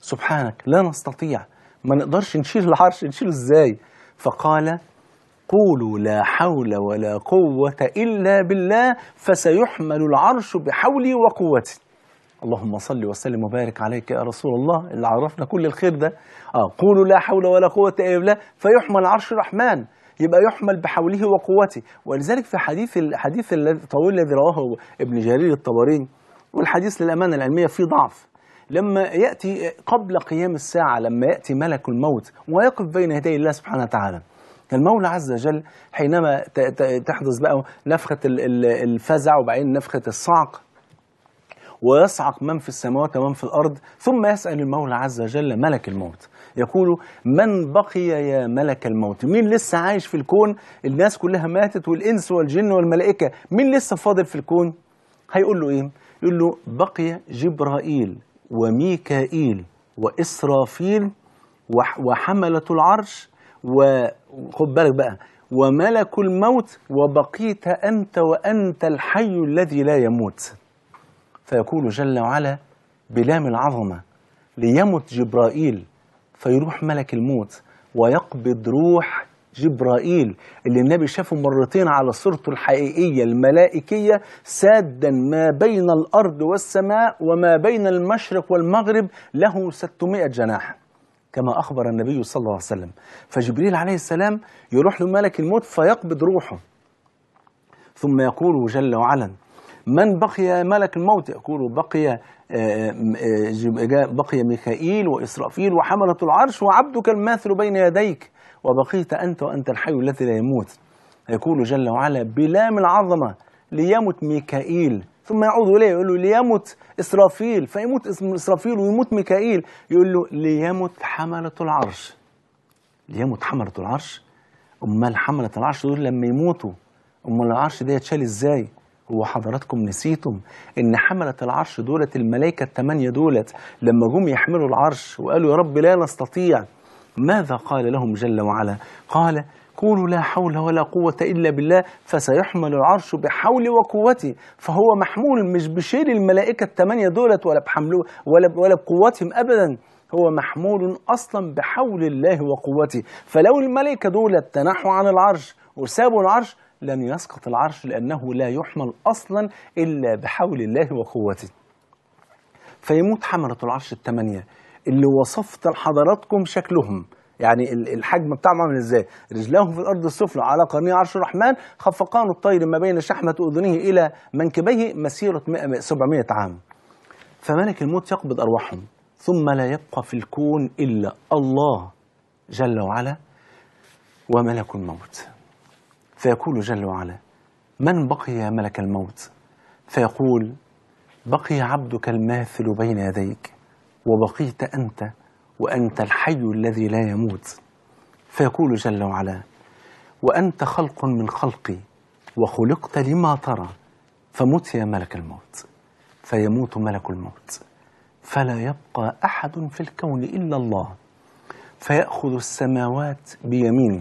سبحانك لا نستطيع، ما نقدرش نشيل العرش، نشيله ازاي؟ فقال قولوا لا حول ولا قوة إلا بالله فسيحمل العرش بحولي وقوتي. اللهم صل وسلم وبارك عليك يا رسول الله اللي عرفنا كل الخير ده. آه قولوا لا حول ولا قوة إلا بالله فيحمل عرش الرحمن، يبقى يحمل بحوله وقوته. ولذلك في حديث الحديث الطويل الذي رواه ابن جرير الطبري، والحديث للأمانة العلمية فيه ضعف، لما يأتي قبل قيام الساعة، لما يأتي ملك الموت ويقف بين يدي الله سبحانه وتعالى، المولى عز وجل حينما تحدث بقى نفخة الفزع وبعدين نفخة الصعق، ويصعق من في السماوات ومن في الأرض، ثم يسأل المولى عز وجل ملك الموت يقول من بقي يا ملك الموت؟ مين لسه عايش في الكون؟ الناس كلها ماتت والإنس والجن والملائكة، مين لسه فاضل في الكون؟ هيقول له إيه؟ يقول له بقي جبرائيل وميكائيل وإسرافيل وحملة العرش، وخد بالك بقى، وملك الموت، وبقيت أنت وأنت الحي الذي لا يموت. فيقول جل وعلا بلام العظمة ليمت جبرائيل، فيروح ملك الموت ويقبض روح جبرائيل اللي النبي شافه مرتين على صورته الحقيقية الملائكية، سادا ما بين الأرض والسماء وما بين المشرق والمغرب، له ستمائة جناح كما أخبر النبي صلى الله عليه وسلم. فجبريل عليه السلام يروح له الموت فيقبض روحه، ثم يقول جل وعلا من بقي ملك الموت؟ يقول بقي بقي ميكائيل وإسرافيل وحملة العرش وعبدك الماثل بين يديك، وبقيت أنت وأنت الحي الذي لا يموت. يقول جل وعلا بلام العظمة ليمت ميكائيل، ثم يعود إليه يقول له ليمت إسرافيل، فيموت إسرافيل ويموت ميكائيل، يقول له ليمت حملة العرش. ليمت حملة العرش؟ أمال حملة العرش دول لما يموتوا أمال العرش ده يتشال إزاي؟ هو حضراتكم نسيتم إن حملة العرش دولت الملائكة الثمانية دولت لما جم يحملوا العرش وقالوا يا رب لا نستطيع، ماذا قال لهم جل وعلا؟ قال قولوا لا حول ولا قوة إلا بالله فسيحمل العرش بحول وقوتي. فهو محمول مش بشيل الملائكة الثمانية دولت ولا بحمله ولا ولا بقوتهم أبدا، هو محمول أصلا بحول الله وقوته. فلو الملائكة دولت تنحوا عن العرش وسابوا العرش لن يسقط العرش، لأنه لا يحمل أصلا إلا بحول الله وقوته. فيموت حملة العرش الثمانية اللي وصفت لحضراتكم شكلهم، يعني الحجم بتاعهم عامل ازاي؟ رجلاه في الارض السفلى على قرني عرش الرحمن، خفقان الطير ما بين شحمة اذنه الى منكبيه مسيرة سبعمائة عام. فملك الموت يقبض ارواحهم، ثم لا يبقى في الكون الا الله جل وعلا وملك الموت. فيقول جل وعلا من بقي يا ملك الموت؟ فيقول بقي عبدك الماثل بين يديك، وبقيت أنت وأنت الحي الذي لا يموت. فيقول جل وعلا وأنت خلق من خلقي وخلقت لما ترى، فمت يا ملك الموت. فيموت ملك الموت، فلا يبقى أحد في الكون إلا الله، فيأخذ السماوات بيمينه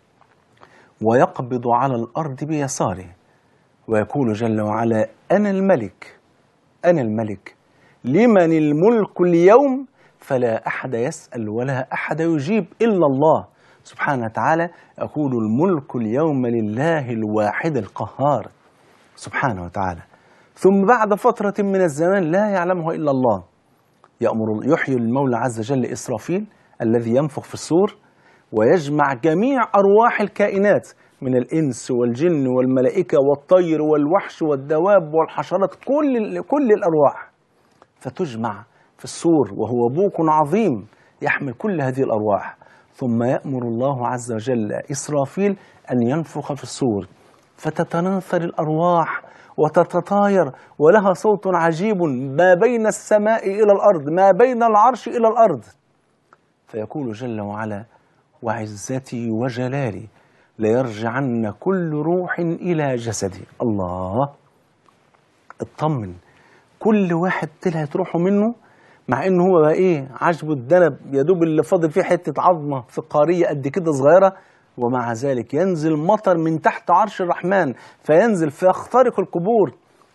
ويقبض على الأرض بيساره، ويقول جل وعلا أنا الملك أنا الملك لمن الملك اليوم، فلا أحد يسأل ولا أحد يجيب إلا الله سبحانه وتعالى. يقول الملك اليوم لله الواحد القهار سبحانه وتعالى. ثم بعد فترة من الزمان لا يعلمه إلا الله يأمر يحيي المولى عز وجل إسرافيل الذي ينفخ في الصور، ويجمع جميع أرواح الكائنات من الإنس والجن والملائكة والطير والوحش والدواب والحشرات، كل كل الأرواح، فتجمع في الصور وهو بوق عظيم يحمل كل هذه الأرواح. ثم يأمر الله عز وجل إسرافيل أن ينفخ في الصور، فتتناثر الأرواح وتتطاير، ولها صوت عجيب ما بين السماء إلى الأرض، ما بين العرش إلى الأرض. فيقول جل وعلا وعزتي وجلالي ليرجعن كل روح إلى جسدي. الله، اطمن، كل واحد طلعت روحه منه، مع انه هو بقى ايه عجبه الدنب، يا دوب اللي فاضل فيه حته عظمه فقاريه قد كده صغيره، ومع ذلك ينزل مطر من تحت عرش الرحمن فينزل فيخترق القبور،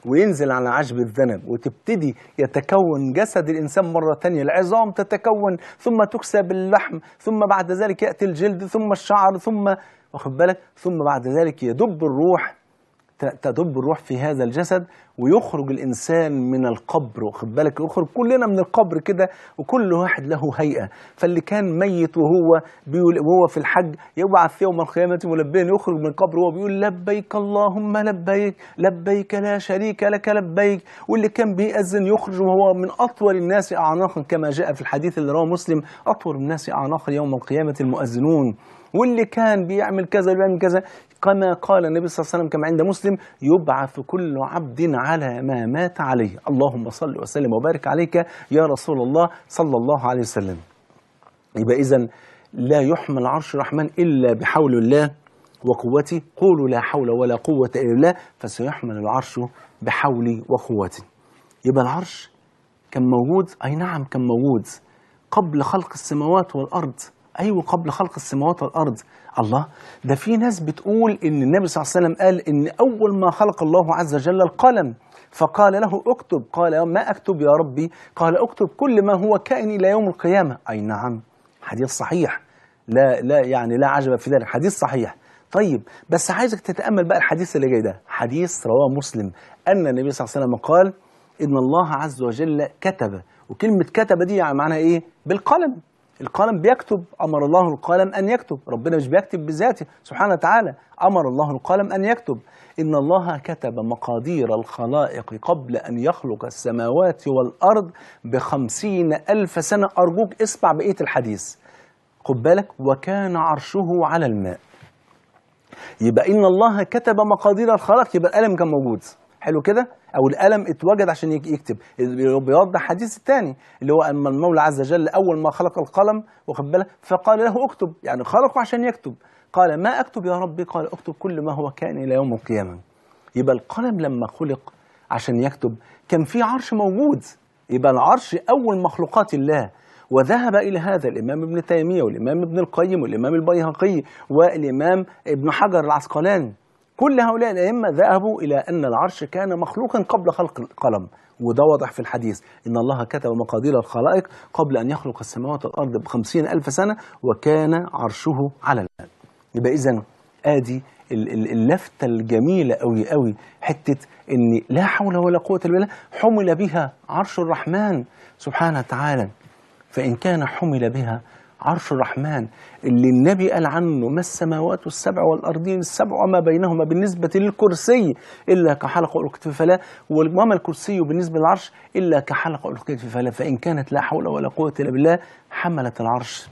وينزل على عشب الذنب وتبتدي يتكون جسد الإنسان مرة تانية، العظام تتكون ثم تكسى باللحم، ثم بعد ذلك يأتي الجلد ثم الشعر، ثم واخد بالك ثم بعد ذلك يدب الروح، تدب الروح في هذا الجسد ويخرج الإنسان من القبر، واخد بالك يخرج كلنا من القبر كده وكل واحد له هيئة. فاللي كان ميت وهو بيقول وهو في الحج يبعث يوم القيامة ملبيا، يخرج من القبر وهو بيقول لبيك اللهم لبيك لبيك لا شريك لك لبيك. واللي كان بيأذن يخرج وهو من أطول الناس أعناقا كما جاء في الحديث اللي رواه مسلم، أطول الناس أعناقا يوم القيامة المؤذنون. واللي كان بيعمل كذا ويعمل كذا كما قال النبي صلى الله عليه وسلم كما عند مسلم يبعث كل عبد على ما مات عليه. اللهم صل وسلم وبارك عليك يا رسول الله صلى الله عليه وسلم. يبقى إذن لا يحمل العرش الرحمن إلا بحول الله وقوته، قولوا لا حول ولا قوة إلا بالله، فسيحمل العرش بحولي وقوتي. يبقى العرش كان موجود، أي نعم كان موجود قبل خلق السماوات والأرض. أيوة قبل خلق السماوات والأرض. الله، ده في ناس بتقول إن النبي صلى الله عليه وسلم قال إن أول ما خلق الله عز وجل القلم فقال له اكتب، قال ما أكتب يا ربي؟ قال اكتب كل ما هو كائن إلى يوم القيامة. أي نعم، حديث صحيح، لا لا يعني لا عجب في ذلك، حديث صحيح. طيب بس عايزك تتأمل بقى الحديث اللي جاي ده، حديث رواه مسلم أن النبي صلى الله عليه وسلم قال إن الله عز وجل كتب، وكلمة كتب دي يعني معناها إيه؟ بالقلم. القلم بيكتب، أمر الله القلم أن يكتب، ربنا مش بيكتب بذاته سبحانه وتعالى، أمر الله القلم أن يكتب. إن الله كتب مقادير الخلائق قبل أن يخلق السماوات والأرض بخمسين ألف سنة. أرجوك اسمع بقية الحديث، خد بالك، وكان عرشه على الماء. يبقى إن الله كتب مقادير الخلائق، يبقى القلم كان موجود، حلو كده، او القلم اتوجد عشان يكتب. بيوضح الحديث الثاني اللي هو ان المولى عز وجل اول ما خلق القلم واخد بالك فقال له اكتب، يعني خلقه عشان يكتب. قال ما اكتب يا ربي؟ قال اكتب كل ما هو كائن الى يوم القيامه. يبقى القلم لما خلق عشان يكتب كان في عرش موجود، يبقى العرش اول مخلوقات الله. وذهب إلى هذا الإمام ابن تيمية والإمام ابن القيم والإمام البيهقي والإمام ابن حجر العسقلاني، كل هؤلاء الأئمة ذهبوا إلى أن العرش كان مخلوقا قبل خلق القلم. وده واضح في الحديث، إن الله كتب مقادير الخلائق قبل أن يخلق السماوات والأرض بخمسين ألف سنة وكان عرشه على الماء. يبقى إذن آدي اللفتة الجميلة أوي أوي، حتة إن لا حول ولا قوة إلا بالله حمل بها عرش الرحمن سبحانه وتعالى. فإن كان حمل بها عرش الرحمن اللي النبي قال عنه ما السماوات السبع والأرضين السبع وما بينهما بالنسبة للكرسي إلا كحلقة ألقيت في فلاة، وما الكرسي بالنسبة للعرش إلا كحلقة ألقيت في فلاة. فإن كانت لا حول ولا قوة إلا بالله حملت العرش.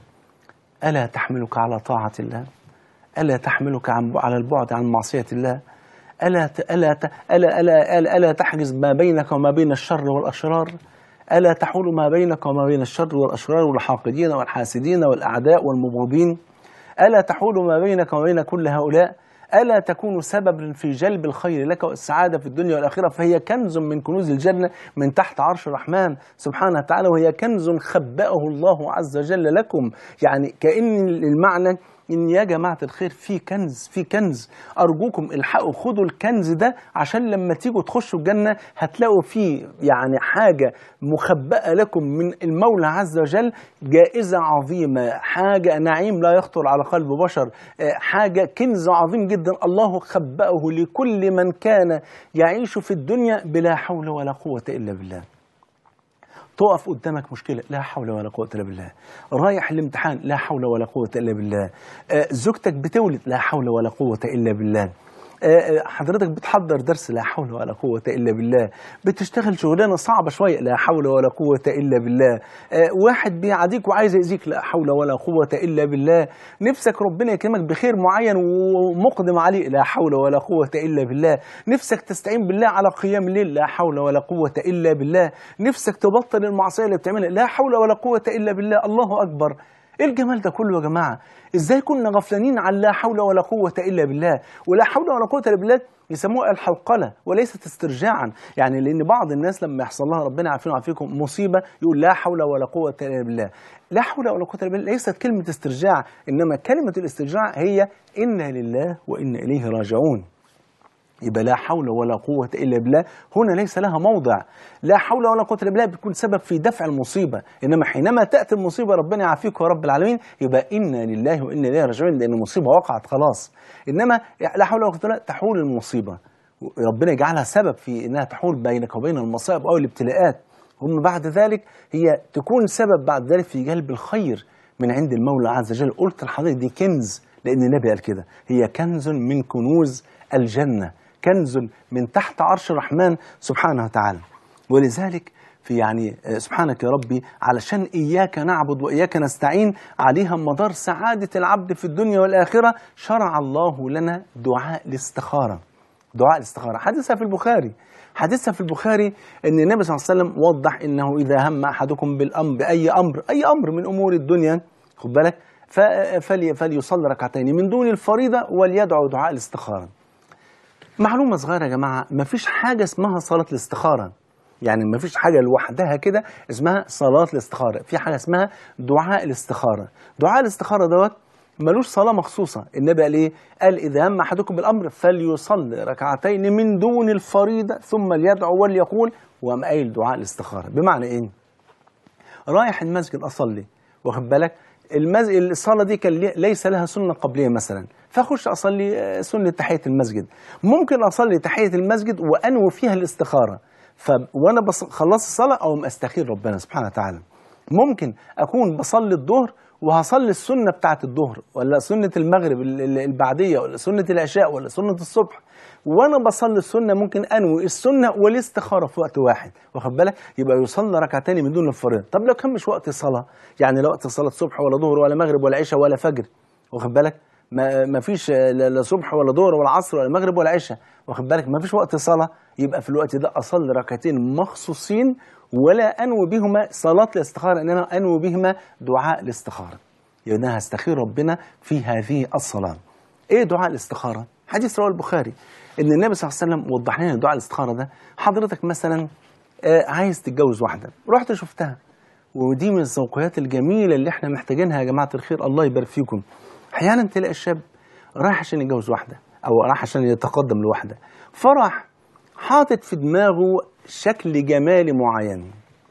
ألا تحملك على طاعة الله؟ ألا تحملك على البعد عن معصية الله؟ ألا ألا ألا ألا ألا, ألا تحجز ما بينك وما بين الشر والأشرار؟ ألا تحول ما بينك وما بين الشر والأشرار والحاقدين والحاسدين والأعداء والمبغضين؟ ألا تحول ما بينك وما بين كل هؤلاء؟ ألا تكون سببا في جلب الخير لك والسعادة في الدنيا والآخرة؟ فهي كنز من كنوز الجنة من تحت عرش الرحمن سبحانه وتعالى، وهي كنز خبأه الله عز وجل لكم. يعني كأن المعنى إن يا جماعة الخير في كنز، في كنز، أرجوكم الحقوا خدوا الكنز ده عشان لما تيجوا تخشوا الجنة هتلاقوا فيه يعني حاجة مخبأة لكم من المولى عز وجل، جائزة عظيمة، حاجة نعيم لا يخطر على قلب بشر، حاجة كنز عظيم جدا الله خبأه لكل من كان يعيش في الدنيا بلا حول ولا قوة إلا بالله. تقف قدامك مشكلة، لا حول ولا قوة إلا بالله. رايح الامتحان، لا حول ولا قوة إلا بالله. آه زوجتك بتولد، لا حول ولا قوة إلا بالله. آه حضرتك بتحضر درس، لا حول ولا قوة إلا بالله. بتشتغل شغلانة صعبة شوية، لا حول ولا قوة إلا بالله. آه واحد بيعاديك وعايز يأذيك، لا حول ولا قوة إلا بالله. نفسك ربنا يكرمك بخير معين ومقدم عليه، لا حول ولا قوة إلا بالله. نفسك تستعين بالله على قيام الليل، لا حول ولا قوة إلا بالله. نفسك تبطل المعصية اللي بتعملها، لا حول ولا قوة إلا بالله. الله أكبر، ايه الجمال ده كله يا جماعة؟ ازاي كنا غفلانين عن لا حول ولا قوة إلا بالله؟ ولا حول ولا قوة إلا بالله يسموها الحوقلة وليست استرجاعا. يعني لأن بعض الناس لما يحصل لها ربنا يعافينا ويعافيكم مصيبة يقول لا حول ولا قوة إلا بالله. لا حول ولا قوة إلا بالله ليست كلمة استرجاع، إنما كلمة الاسترجاع هي إنا لله وإنا إليه راجعون. يبقى لا حول ولا قوة إلا بالله هنا ليس لها موضع. لا حول ولا قوة إلا بالله بتكون سبب في دفع المصيبة، إنما حينما تأتي المصيبة ربنا يعافيك يا رب العالمين يبقى إنا لله وإنا إليه راجعون، لأن المصيبة وقعت خلاص. إنما لا حول ولا قوة إلا بالله تحول المصيبة، ربنا يجعلها سبب في إنها تحول بينك وبين المصائب أو الابتلاءات، ثم بعد ذلك هي تكون سبب بعد ذلك في جلب الخير من عند المولى عز وجل. قلت لحضرتك دي كنز، لأن النبي قال كده، هي كنز من كنوز الجنة، كنز من تحت عرش الرحمن سبحانه وتعالى. ولذلك في يعني سبحانك يا ربي علشان إياك نعبد وإياك نستعين عليها مدار سعادة العبد في الدنيا والآخرة، شرع الله لنا دعاء الاستخارة. دعاء الاستخارة حديثها في البخاري، حديثها في البخاري ان النبي صلى الله عليه وسلم وضح انه اذا هم احدكم بالامر باي امر اي امر من امور الدنيا، خد بالك، فلي فليصلي ركعتين من دون الفريضه وليدعو دعاء الاستخاره. معلومه صغيره يا جماعه، ما فيش حاجه اسمها صلاه الاستخاره، يعني ما فيش حاجه لوحدها كده اسمها صلاه الاستخاره، في حاجه اسمها دعاء الاستخاره. دعاء الاستخاره دوت ملوش صلاة مخصوصة. النبي قال ايه؟ قال إذا هم أحدكم بالأمر فليصلي ركعتين من دون الفريضة ثم ليدعو وليقول، وقام قايل دعاء الاستخارة. بمعنى ايه؟ رايح المسجد أصلي، واخد بالك؟ المسجد الصلاة دي كان ليس لها سنة قبلية مثلا، فأخش أصلي سنة تحية المسجد. ممكن أصلي تحية المسجد وأنوي فيها الاستخارة، ف وأنا بص... خلصت الصلاة أو أستخير ربنا سبحانه وتعالى. ممكن أكون بصلي الظهر وهصلي السنة بتاعت الظهر ولا سنة المغرب البعدية ولا سنة العشاء ولا سنة الصبح، وأنا بصلي السنة ممكن أنوي السنة والاستخارة في وقت واحد، واخد بالك؟ يبقى يصلي ركعتين من دون الفريضة. طب لو كان مش وقت صلاة، يعني لا وقت صلاة صبح ولا ظهر ولا مغرب ولا عشاء ولا فجر، واخد بالك؟ ما ما فيش لا صبح ولا ظهر ولا عصر ولا مغرب ولا عشاء، واخد بالك؟ ما فيش وقت صلاة، يبقى في الوقت ده أصلي ركعتين مخصوصين ولا أنوي بهما صلاة الاستخارة، إنما أنوي بهما دعاء الاستخارة. يعني أنا هستخير ربنا في هذه الصلاة. إيه دعاء الاستخارة؟ حديث رواه البخاري إن النبي صلى الله عليه وسلم وضح لنا دعاء الاستخارة ده. حضرتك مثلا آه عايز تتجوز واحدة، رحت شفتها، ودي من الذوقيات الجميلة اللي احنا محتاجينها يا جماعة الخير، الله يبارك فيكم. أحيانا تلاقي الشاب رايح عشان يتجوز واحدة أو رايح عشان يتقدم لواحدة، فرح حاطط في دماغه شكل جمالي معين،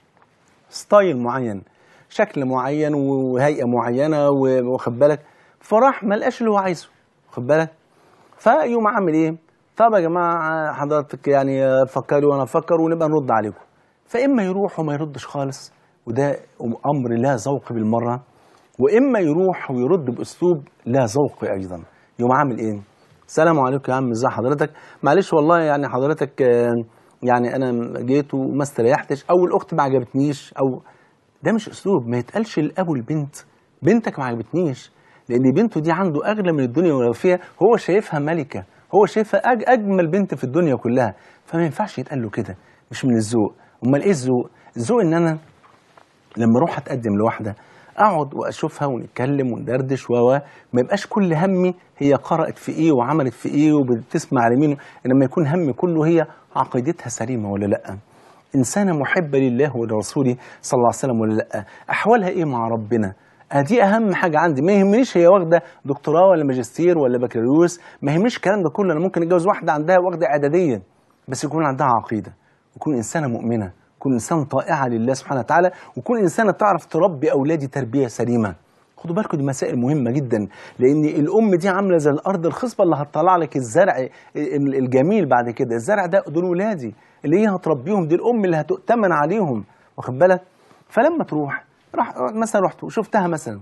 ستايل معين، شكل معين وهيئة معينة، واخد بالك؟ فراح ما لقاش اللي هو عايزه، واخد بالك؟ فيقوم عامل ايه؟ طب يا جماعة حضرتك يعني فكروا وانا افكر ونبقى نرد عليكم. فإما يروح وما يردش خالص، وده أمر لا ذوق بالمرة، وإما يروح ويرد بأسلوب لا ذوق أيضا. يقوم عامل ايه؟ السلام عليكم يا عم، ازي حضرتك؟ معلش والله يعني حضرتك يعني انا جيت وما استريحتش، او الاخت ما عجبتنيش، او ده مش اسلوب. ما يتقالش لابو البنت بنتك ما عجبتنيش، لان بنته دي عنده اغلى من الدنيا وما فيها، هو شايفها ملكه، هو شايفها أج اجمل بنت في الدنيا كلها، فما ينفعش يتقال له كده، مش من الذوق. امال ايه الذوق؟ الذوق ان انا لما اروح اتقدم لواحده اقعد واشوفها ونتكلم وندردش، و ما يبقاش كل همي هي قرأت في ايه وعملت في ايه وبتسمع لمين، انما يكون همي كله هي عقيدتها سليمه ولا لا، انسانه محبه لله ولرسوله صلى الله عليه وسلم ولا لا، احوالها ايه مع ربنا. دي اهم حاجه عندي. ما يهمنيش هي واخده دكتوراه ولا ماجستير ولا بكالوريوس، ما يهمنيش الكلام ده كله. انا ممكن اتجوز واحده عندها واخده اعداديه، بس يكون عندها عقيده، ويكون انسانه مؤمنه، يكون انسان طائعه لله سبحانه وتعالى، ويكون انسانه تعرف تربي اولادي تربيه سليمه. خدوا بالكم دي مسائل مهمه جدا، لان الام دي عامله زي الارض الخصبه اللي هتطلع لك الزرع الجميل بعد كده. الزرع ده دول ولادي اللي هي هتربيهم، دي الام اللي هتؤتمن عليهم، واخد بالك؟ فلما تروح راح مثلا رحت وشفتها مثلا،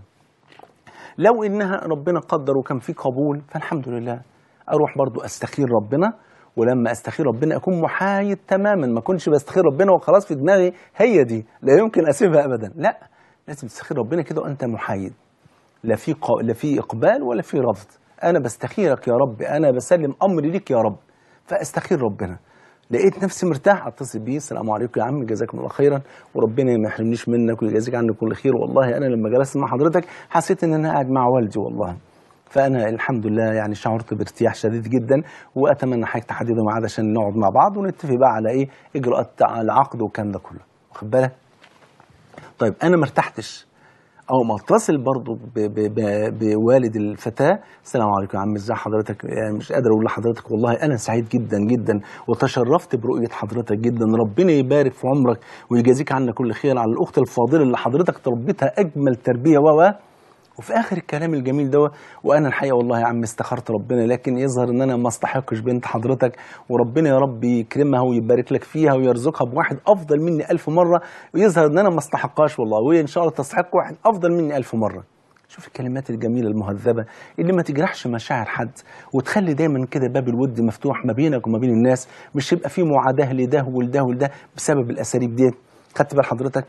لو انها ربنا قدر وكان في قبول فالحمد لله، اروح برضو استخير ربنا، ولما استخير ربنا اكون محايد تماما، ما اكونش بستخير ربنا وخلاص في دماغي هي دي لا يمكن اسيبها ابدا، لا، لازم تستخير ربنا كده وانت محايد، لا في ق... لا في اقبال ولا في رفض. انا بستخيرك يا رب، انا بسلم امري ليك يا رب، فاستخير ربنا. لقيت نفسي مرتاح اتصل بيه، السلام عليكم يا عم، جزاكم الله خيرا وربنا ما يحرمنيش منك ويجازيك عني كل خير، والله انا لما جلست مع حضرتك حسيت ان انا قاعد مع والدي والله، فانا الحمد لله يعني شعرت بارتياح شديد جدا، واتمنى حضرتك تحددوا ميعاد عشان نقعد مع بعض ونتفق بقى على ايه اجراءات العقد والكلام ده كله، واخد بالك؟ طيب انا ما ارتحتش، او ما اتصل برضه ب- ب- ب- بوالد الفتاه، السلام عليكم يا عم، ازي حضرتك؟ يعني مش قادر اقول لحضرتك والله انا سعيد جدا جدا وتشرفت برؤيه حضرتك جدا، ربنا يبارك في عمرك ويجازيك عنا كل خير على الاخت الفاضله اللي حضرتك تربيتها اجمل تربيه و و وفي اخر الكلام الجميل ده، وانا الحقيقه والله يا عم استخرت ربنا، لكن يظهر ان انا ما استحقش بنت حضرتك، وربنا يا رب يكرمها ويبارك لك فيها ويرزقها بواحد افضل مني ألف مره، ويظهر ان انا ما استحقهاش والله، وهي ان شاء الله تستحق واحد افضل مني ألف مره. شوف الكلمات الجميلة المهذبة اللي ما تجرحش مشاعر حد، وتخلي دايما كده باب الود مفتوح ما بينك وما بين الناس، مش يبقى في معاداة لده ولده ولده بسبب الأساليب دي. خدت بال حضرتك؟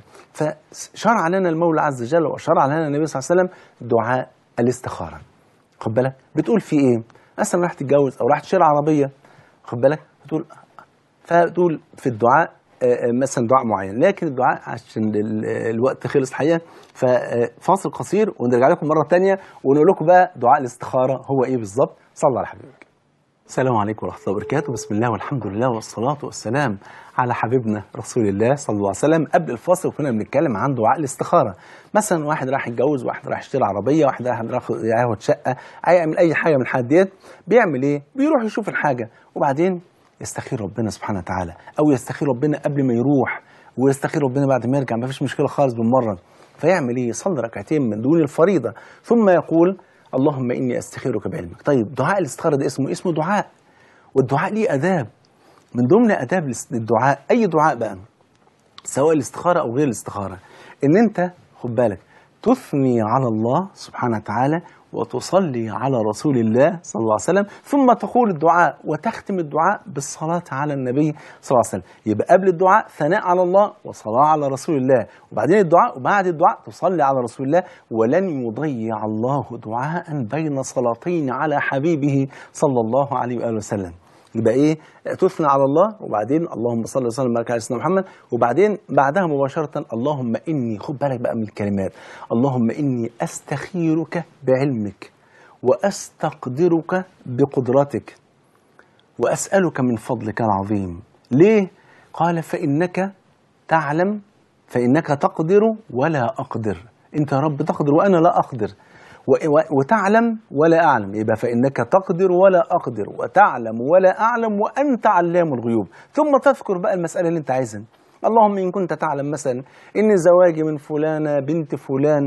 فشرع لنا المولى عز وجل وشرع لنا النبي صلى الله عليه وسلم دعاء الاستخارة. خد بالك بتقول في ايه؟ مثلا راح تتجوز او راح تشتري عربية، خد بالك بتقول، فتقول في الدعاء آه، مثلا دعاء معين، لكن الدعاء عشان ال- الوقت خلص الحقيقه، ففاصل قصير ونرجع لكم مره ثانيه ونقول لكم بقى دعاء الاستخاره هو ايه بالظبط. صلى على حبيبك. السلام عليكم ورحمه الله وبركاته، بسم الله والحمد لله والصلاه والسلام على حبيبنا رسول الله صلى الله عليه وسلم. قبل الفاصل كنا بنتكلم عن دعاء الاستخاره، مثلا واحد راح يتجوز، واحد راح يشتري عربيه، واحد راح ياخد شقه، يعمل اي حاجه من الحاجات ديت، بيعمل ايه؟ بيروح يشوف الحاجه وبعدين يستخير ربنا سبحانه وتعالى، او يستخير ربنا قبل ما يروح، ويستخير ربنا بعد ما يرجع، ما فيش مشكله خالص بالمره. فيعمل ايه؟ يصلي ركعتين من دون الفريضه، ثم يقول اللهم اني استخيرك بعلمك. طيب دعاء الاستخاره ده اسمه اسمه دعاء، والدعاء ليه اداب، من ضمن اداب الدعاء اي دعاء بقى سواء الاستخاره او غير الاستخاره، ان انت خد بالك تثني على الله سبحانه وتعالى وتصلي على رسول الله صلى الله عليه وسلم، ثم تقول الدعاء وتختم الدعاء بالصلاة على النبي صلى الله عليه وسلم. يبقى قبل الدعاء ثناء على الله وصلاة على رسول الله، وبعدين الدعاء، وبعد الدعاء تصلي على رسول الله. ولن يضيع الله دعاء بين صلاتين على حبيبه صلى الله عليه وآله وسلم. يبقى ايه؟ تثنى على الله، وبعدين اللهم صل وسلم وبارك على سيدنا محمد، وبعدين بعدها مباشرة اللهم اني، خد بالك بقى من الكلمات، اللهم اني استخيرك بعلمك واستقدرك بقدرتك واسألك من فضلك العظيم. ليه؟ قال فإنك تعلم، فإنك تقدر ولا أقدر، أنت يا رب تقدر وأنا لا أقدر، وتعلم ولا أعلم، يبقى فإنك تقدر ولا أقدر وتعلم ولا أعلم وأنت علام الغيوب. ثم تذكر بقى المسألة اللي أنت عايزها. اللهم إن كنت تعلم مثلا إن زواجي من فلانة بنت فلان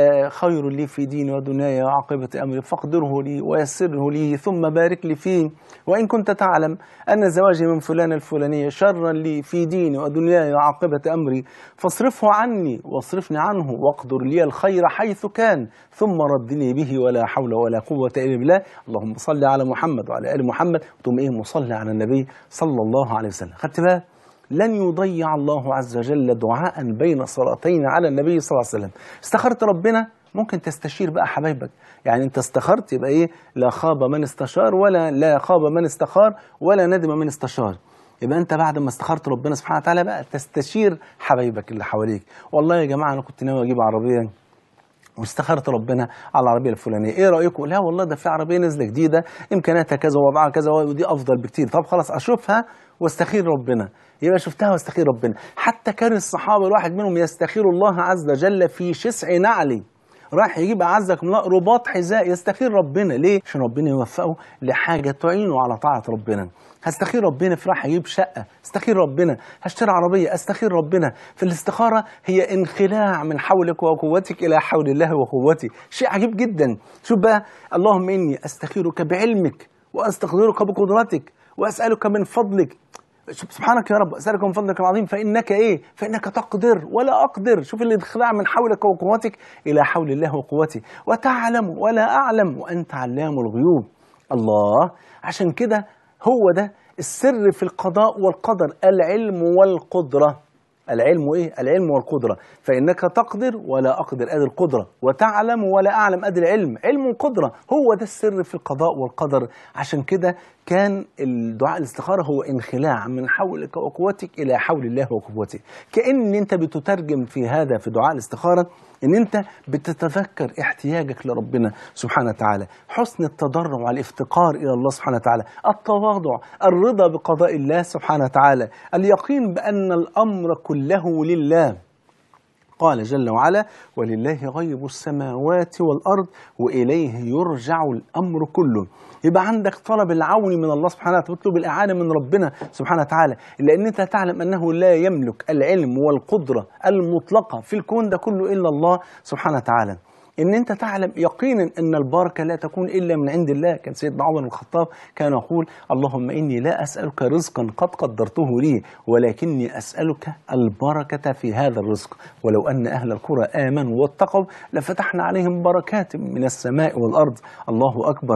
خير لي في ديني ودنياي وعاقبة أمري فاقدره لي ويسره لي ثم بارك لي فيه. وإن كنت تعلم أن زواجي من فلانة الفلانية شرا لي في ديني ودنياي وعاقبة أمري فاصرفه عني واصرفني عنه واقدر لي الخير حيث كان ثم ردني به ولا حول ولا قوة إلا بالله. اللهم صل على محمد وعلى آل محمد، وتقوم إيه مصلي على النبي صلى الله عليه وسلم. خدت بالك؟ لن يضيع الله عز وجل دعاء بين صلاتين على النبي صلى الله عليه وسلم. استخرت ربنا، ممكن تستشير بقى حبايبك، يعني انت استخرت يبقى ايه؟ لا خاب من استشار ولا لا خاب من استخار ولا ندم من استشار. يبقى انت بعد ما استخرت ربنا سبحانه وتعالى بقى تستشير حبايبك اللي حواليك. والله يا جماعه انا كنت ناوي اجيب عربيه واستخرت ربنا على العربيه الفلانيه، ايه رايكم؟ لا والله ده في عربيه نازله جديده امكانياتها كذا ووضعها كذا ودي افضل بكتير. طب خلاص اشوفها واستخير ربنا. يبقى شفتها واستخير ربنا. حتى كان الصحابه الواحد منهم يستخير الله عز وجل في شسع نعلي، راح يجيب اعزكم الله رباط حذاء يستخير ربنا. ليه؟ عشان ربنا يوفقه لحاجه تعينه على طاعه ربنا. هستخير ربنا في راح اجيب شقه، استخير ربنا. هشتري عربيه، استخير ربنا. في الاستخاره هي انخلاع من حولك وقوتك الى حول الله وقوتي، شيء عجيب جدا. شوف بقى، اللهم اني استخيرك بعلمك واستقدرك بقدرتك واسالك من فضلك، سبحانك يا رب، اسالك من فضلك العظيم، فانك ايه؟ فانك تقدر ولا اقدر. شوف الانخلاع من حولك وقوتك الى حول الله وقوتي، وتعلم ولا اعلم وانت علام الغيوب. الله، عشان كده هو ده السر في القضاء والقدر، العلم والقدرة. العلم ايه؟ العلم والقدرة. فإنك تقدر ولا أقدر، أدي القدرة، وتعلم ولا أعلم، أدي العلم، علم وقدرة. هو ده السر في القضاء والقدر. عشان كده كان الدعاء الاستخارة هو انخلاع من حولك وقوتك إلى حول الله وقوته. كأن أنت بتترجم في هذا في دعاء الاستخارة ان انت بتتذكر احتياجك لربنا سبحانه وتعالى، حسن التضرع والافتقار الى الله سبحانه وتعالى، التواضع، الرضا بقضاء الله سبحانه وتعالى، اليقين بان الامر كله لله. قال جل وعلا: ولله غيب السماوات والأرض وإليه يرجع الأمر كله. يبقى عندك طلب العون من الله سبحانه وتعالى، تطلب الإعانة من ربنا سبحانه وتعالى، لأن أنت تعلم أنه لا يملك العلم والقدرة المطلقة في الكون ده كله إلا الله سبحانه وتعالى. إن أنت تعلم يقينا أن البركة لا تكون إلا من عند الله. كان سيدنا عمر بن الخطاب كان يقول: اللهم إني لا أسألك رزقا قد قدرته لي، ولكني أسألك البركة في هذا الرزق، ولو أن أهل القرى آمنوا واتقوا لفتحنا عليهم بركات من السماء والأرض. الله أكبر.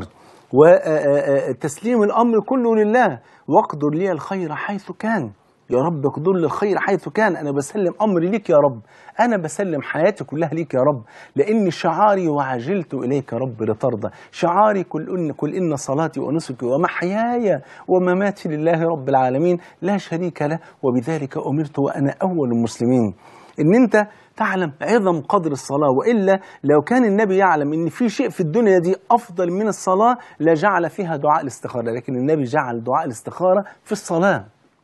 وتسليم الأمر كله لله. واقدر لي الخير حيث كان، يا رب اقدر لي الخير حيث كان. أنا بسلم أمري ليك يا رب، أنا بسلم حياتي كلها ليك يا رب، لأن شعاري وعجلت إليك يا رب لترضى. شعاري كل إن, كل إن صلاتي ونسكي ومحياي ومماتي لله رب العالمين لا شريك له، وبذلك أمرت وأنا أول المسلمين. إن أنت تعلم عظم قدر الصلاة، وإلا لو كان النبي يعلم إن في شيء في الدنيا دي أفضل من الصلاة لجعل فيها دعاء الاستخارة، لكن النبي جعل دعاء الاستخارة في الصلاة،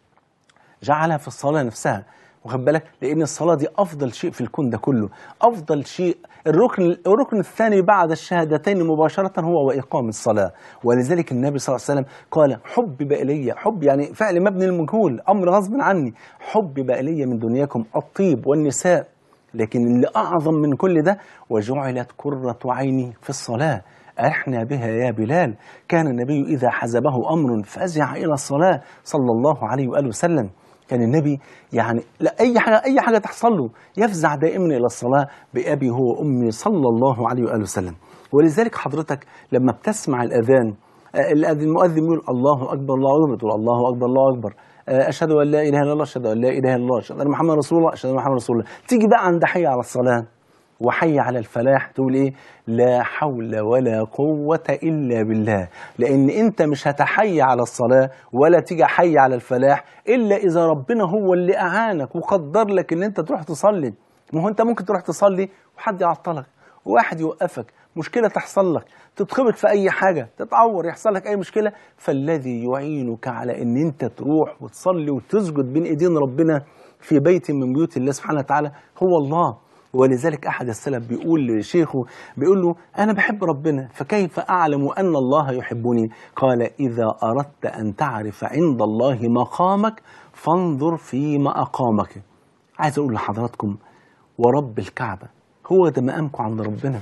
جعلها في الصلاة نفسها، واخد بالك؟ لأن الصلاة دي أفضل شيء في الكون ده كله، أفضل شيء. الركن الركن الثاني بعد الشهادتين مباشرة هو وإقام الصلاة، ولذلك النبي صلى الله عليه وسلم قال: حبب إلي، حب يعني فعل مبني المجهول، أمر غصب عني، حبب إلي من دنياكم الطيب والنساء، لكن اللي أعظم من كل ده: وجعلت قرة عيني في الصلاة، أرحنا بها يا بلال. كان النبي إذا حزبه أمر فزع إلى الصلاة صلى الله عليه وآله وسلم. كان النبي يعني لا أي حاجة أي حاجة تحصل له يفزع دائما إلى الصلاة بأبي هو وأمي صلى الله عليه وآله وسلم. ولذلك حضرتك لما بتسمع الأذان، المؤذن يقول: الله أكبر الله أكبر، تقول: الله أكبر الله أكبر، أشهد أن لا إله إلا الله، أشهد أن لا إله إلا الله، أشهد أن محمد رسول الله، أشهد أن محمد رسول الله. تيجي بقى عند حي على الصلاة وحي على الفلاح تقول إيه؟ لا حول ولا قوة إلا بالله. لأن أنت مش هتحي على الصلاة ولا تيجي حي على الفلاح إلا إذا ربنا هو اللي أعانك وقدر لك إن أنت تروح تصلي. ما هو أنت ممكن تروح تصلي وحد يعطلك، واحد يوقفك، مشكلة تحصل لك، تتخبط في أي حاجة، تتعور، يحصل لك أي مشكلة، فالذي يعينك على إن أنت تروح وتصلي وتسجد بين إيدين ربنا في بيت من بيوت الله سبحانه وتعالى هو الله. ولذلك أحد السلف بيقول لشيخه، بيقول له: أنا بحب ربنا فكيف أعلم أن الله يحبني؟ قال: إذا أردت أن تعرف عند الله مقامك فانظر فيما أقامك. عايز أقول لحضراتكم ورب الكعبة، هو ده مقامكم عند ربنا.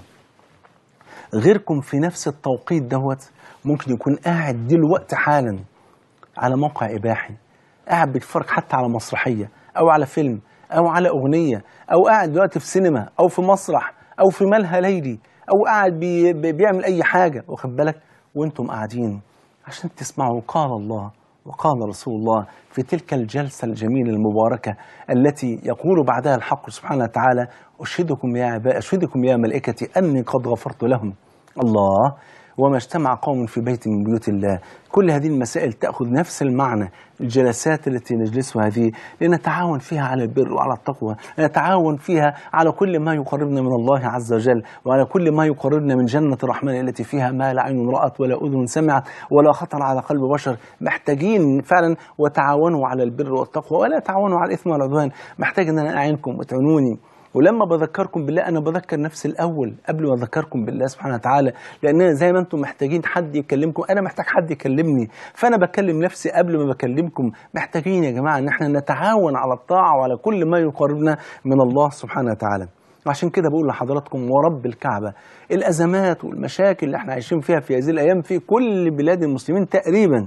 غيركم في نفس التوقيت دوت ممكن يكون قاعد دلوقتي حالا على موقع إباحي، قاعد بيتفرج حتى على مسرحية أو على فيلم أو على أغنية، أو قاعد دلوقتي في سينما أو في مسرح أو في ملهى ليلي، أو قاعد بي بيعمل أي حاجة، واخد بالك؟ وأنتم قاعدين عشان تسمعوا قال الله وقال رسول الله في تلك الجلسة الجميلة المباركة التي يقول بعدها الحق سبحانه وتعالى: أشهدكم يا عبادي، أشهدكم يا ملائكتي أني قد غفرت لهم. الله، وما اجتمع قوم في بيت من بيوت الله. كل هذه المسائل تأخذ نفس المعنى. الجلسات التي نجلسها هذه لنتعاون فيها على البر وعلى التقوى، نتعاون فيها على كل ما يقربنا من الله عز وجل، وعلى كل ما يقربنا من جنة الرحمن التي فيها ما لا عين رأت ولا أذن سمعت ولا خطر على قلب بشر. محتاجين فعلا. وتعاونوا على البر والتقوى ولا تعاونوا على الإثم والعدوان. محتاج أن أنا أعينكم وتعينوني. ولما بذكركم بالله أنا بذكر نفسي الأول قبل ما أذكركم بالله سبحانه وتعالى، لأن زي ما أنتم محتاجين حد يكلمكم أنا محتاج حد يكلمني، فأنا بكلم نفسي قبل ما بكلمكم. محتاجين يا جماعة إن احنا نتعاون على الطاعة وعلى كل ما يقربنا من الله سبحانه وتعالى. وعشان كده بقول لحضراتكم ورب الكعبة، الأزمات والمشاكل اللي احنا عايشين فيها في هذه الأيام في كل بلاد المسلمين تقريبا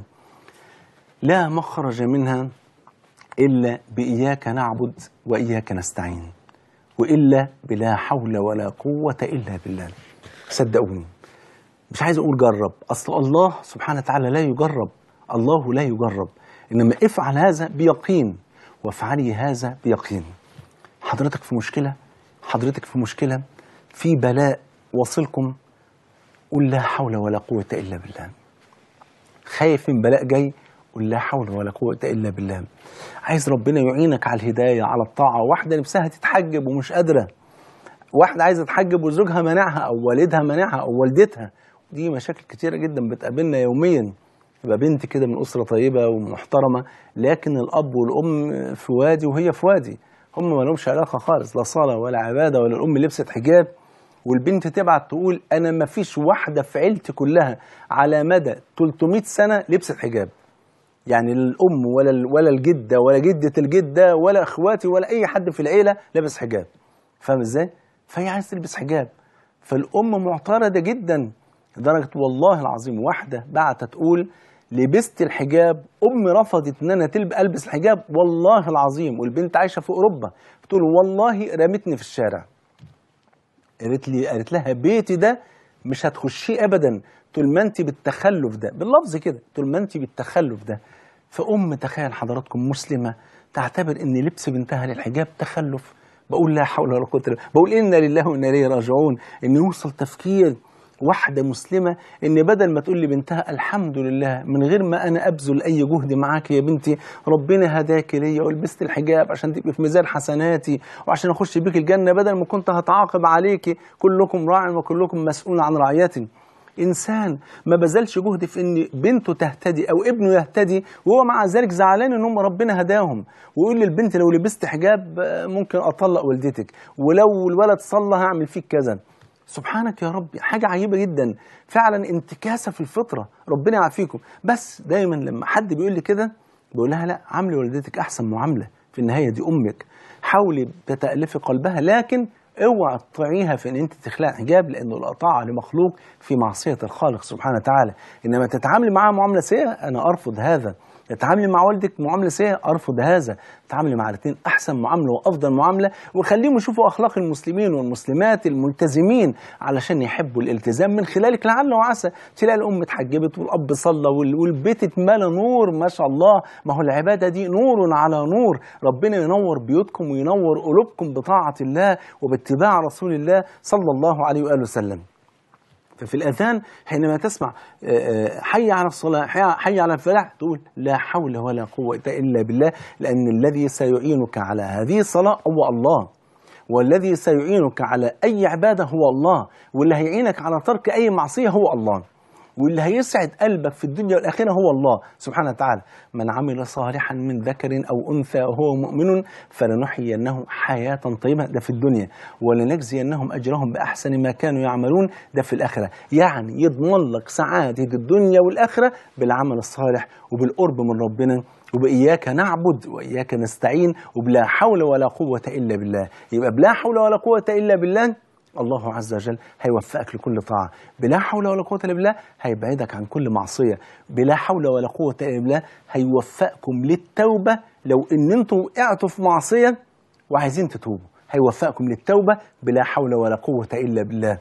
لا مخرج منها إلا بإياك نعبد وإياك نستعين، وإلا بلا حول ولا قوة إلا بالله. صدقوني، مش عايز أقول جرب، أصل الله سبحانه وتعالى لا يجرب، الله لا يجرب، إنما افعل هذا بيقين وافعلي هذا بيقين. حضرتك في مشكلة، حضرتك في مشكلة، في بلاء وصلكم، قل لا حول ولا قوة إلا بالله. خايف من بلاء جاي، قل لا حول ولا قوة إلا بالله. عايز ربنا يعينك على الهداية على الطاعة. واحدة نفسها تتحجب ومش قادرة، واحدة عايزة تتحجب وزوجها منعها أو والدها منعها أو والدتها. دي مشاكل كتيرة جدا بتقابلنا يوميا. يبقى بنت كده من أسرة طيبة ومحترمة، لكن الأب والأم في وادي وهي في وادي، هم ما لهمش علاقة خالص، لا صلاة ولا عبادة، ولا الأم لبست حجاب والبنت تبعت تقول أنا ما فيش واحدة في عيلتي كلها على مدى ثلاثمائة سنة لبست حجاب. يعني الأم ولا ولا الجدة ولا جدة الجدة ولا إخواتي ولا أي حد في العيلة لابس حجاب. فاهم إزاي؟ فهي عايزة تلبس حجاب. فالأم معترضة جدا لدرجة والله العظيم واحدة بعتت تقول لبست الحجاب، أمي رفضت إن أنا تلبس ألبس الحجاب والله العظيم، والبنت عايشة في أوروبا، بتقول والله رمتني في الشارع. قالت لي قالت لها بيتي ده مش هتخشيه أبدا طول ما أنت بالتخلف ده، باللفظ كده، طول ما أنت بالتخلف ده. فأم تخيل حضراتكم مسلمة تعتبر إن لبس بنتها للحجاب تخلف. بقول لا حول ولا قوة إلا بالله، بقول إنا لله وإنا إليه راجعون. إن يوصل تفكير واحدة مسلمة إن بدل ما تقول لبنتها الحمد لله من غير ما أنا أبذل أي جهد معاك يا بنتي، ربنا هداك ليا ولبست الحجاب عشان تبقي في ميزان حسناتي وعشان أخش بيك الجنة، بدل ما كنت هتعاقب عليكي، كلكم راع وكلكم مسؤول عن رعيته. إنسان ما بذلش جهد في إن بنته تهتدي أو ابنه يهتدي، وهو مع ذلك زعلان إن هم ربنا هداهم، ويقول للبنت لو لبست حجاب ممكن أطلق والدتك، ولو الولد صلى هعمل فيك كذا. سبحانك يا رب، حاجة عجيبة جدا فعلا، انتكاسة في الفطرة، ربنا يعافيكم. بس دايما لما حد بيقول لي كده بقول لها لا، عاملي والدتك أحسن معاملة، في النهاية دي أمك، حاولي تتألفي قلبها، لكن اوعى تطيعيها في ان انت تخلع حجاب، لانه الطاعه لمخلوق في معصيه الخالق سبحانه وتعالى. انما تتعاملي معاها معامله سيئه انا ارفض هذا، تتعاملي مع والدك معامله سيئه ارفض هذا، تتعاملي مع الاثنين احسن معامله وافضل معامله، وخليهم يشوفوا اخلاق المسلمين والمسلمات الملتزمين علشان يحبوا الالتزام من خلالك. لعل وعسى تلاقي الام اتحجبت والاب صلى والبيت اتملى نور ما شاء الله. ما هو العباده دي نور على نور، ربنا ينور بيوتكم وينور قلوبكم بطاعه الله وباتباع رسول الله صلى الله عليه واله وسلم. ففي الأذان حينما تسمع حي على الصلاة حي على الفلاح تقول لا حول ولا قوة إلا بالله، لأن الذي سيعينك على هذه الصلاة هو الله، والذي سيعينك على أي عبادة هو الله، واللي هيعينك على ترك أي معصية هو الله، واللي هيسعد قلبك في الدنيا والآخرة هو الله سبحانه وتعالى. من عمل صالحا من ذكر أو أنثى وهو مؤمن فلنحيينه حياة طيبة، ده في الدنيا، ولنجزينهم أجرهم بأحسن ما كانوا يعملون، ده في الآخرة. يعني يضمن لك سعادة الدنيا والآخرة بالعمل الصالح وبالقرب من ربنا، وبإياك نعبد وإياك نستعين، وبلا حول ولا قوة إلا بالله. يبقى بلا حول ولا قوة إلا بالله الله عز وجل هيوفقك لكل طاعة، بلا حول ولا قوة إلا بالله هيبعدك عن كل معصية، بلا حول ولا قوة إلا بالله هيوفقكم للتوبة لو إن أنتم وقعتوا في معصية وعايزين تتوبوا، هيوفقكم للتوبة بلا حول ولا قوة إلا بالله.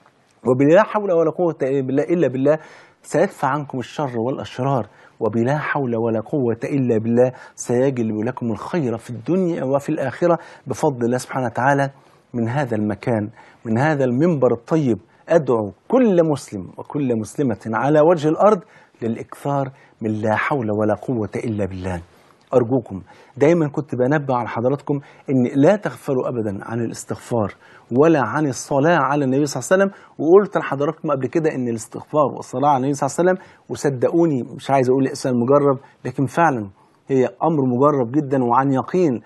وبلا حول ولا قوة إلا بالله إلا بالله سيدفع عنكم الشر والأشرار، وبلا حول ولا قوة إلا بالله سيجلب لكم الخير في الدنيا وفي الآخرة بفضل الله سبحانه وتعالى. من هذا المكان، من هذا المنبر الطيب، أدعو كل مسلم وكل مسلمة على وجه الأرض للإكثار من لا حول ولا قوة إلا بالله. أرجوكم دايما كنت بنبه على حضراتكم إن لا تغفلوا أبدا عن الاستغفار ولا عن الصلاة على النبي صلى الله عليه وسلم. وقلت لحضراتكم قبل كده إن الاستغفار والصلاة على النبي صلى الله عليه وسلم، وصدقوني مش عايز أقول إحسان مجرب، لكن فعلا هي أمر مجرب جدا وعن يقين.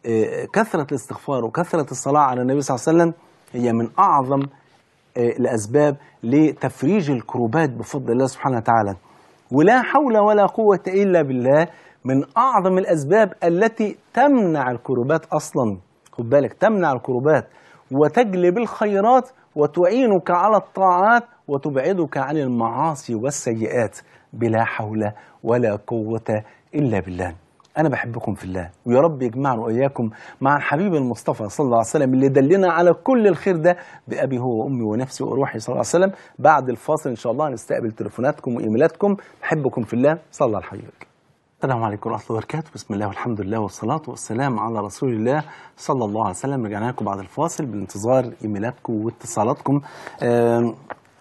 كثرة الاستغفار وكثرة الصلاة على النبي صلى الله عليه وسلم هي من أعظم الأسباب لتفريج الكروبات بفضل الله سبحانه وتعالى. ولا حول ولا قوة إلا بالله من أعظم الأسباب التي تمنع الكروبات أصلا. خد بالك، تمنع الكروبات وتجلب الخيرات وتعينك على الطاعات وتبعدك عن المعاصي والسيئات بلا حول ولا قوة إلا بالله. أنا بحبكم في الله، ويا رب يجمعنا وإياكم مع الحبيب المصطفى صلى الله عليه وسلم اللي دلنا على كل الخير ده بأبي هو وأمي ونفسي وروحي صلى الله عليه وسلم. بعد الفاصل إن شاء الله هنستقبل تليفوناتكم وإيميلاتكم. بحبكم في الله، صلى الله عليه وسلم. السلام عليكم ورحمة الله وبركاته، بسم الله والحمد لله والصلاة والسلام على رسول الله صلى الله عليه وسلم. رجعنا لكم بعد الفاصل بانتظار إيميلاتكم واتصالاتكم. آه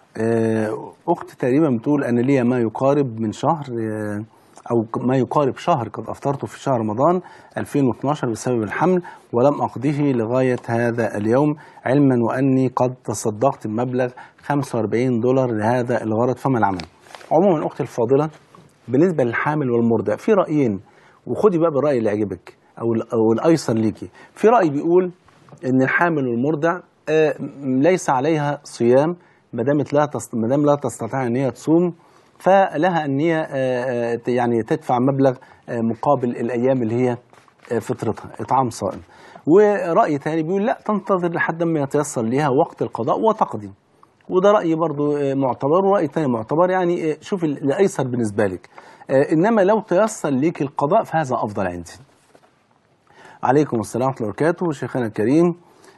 آه أخت تقريبا بتقول أنا ليا ما يقارب من شهر آه أو ما يقارب شهر قد أفطرت في شهر رمضان ألفين واثناشر بسبب الحمل ولم أقضيه لغاية هذا اليوم، علما وأني قد تصدقت بمبلغ خمسة وأربعين دولار لهذا الغرض، فما العمل؟ عموما أختي الفاضلة، بالنسبة للحامل والمرضع في رأيين، وخدي بقى بالرأي اللي يعجبك. او او الايسر ليكي. في راي بيقول ان الحامل والمرضع آه ليس عليها صيام ما دامت لا تست... ما دام لا تستطيع ان هي تصوم، فلها ان هي آه يعني تدفع مبلغ آه مقابل الايام اللي هي آه فطرتها، اطعام صائم. ورأي تاني بيقول لا، تنتظر لحد ما يتيسر لها وقت القضاء وتقضي. وده رأي برضو معتبر، ورأي تاني معتبر، يعني شوف الأيسر بالنسبة لك. إنما لو تيسر ليك القضاء فهذا أفضل عندي. عليكم السلام ورحمة الله وبركاته. شيخنا الكريم،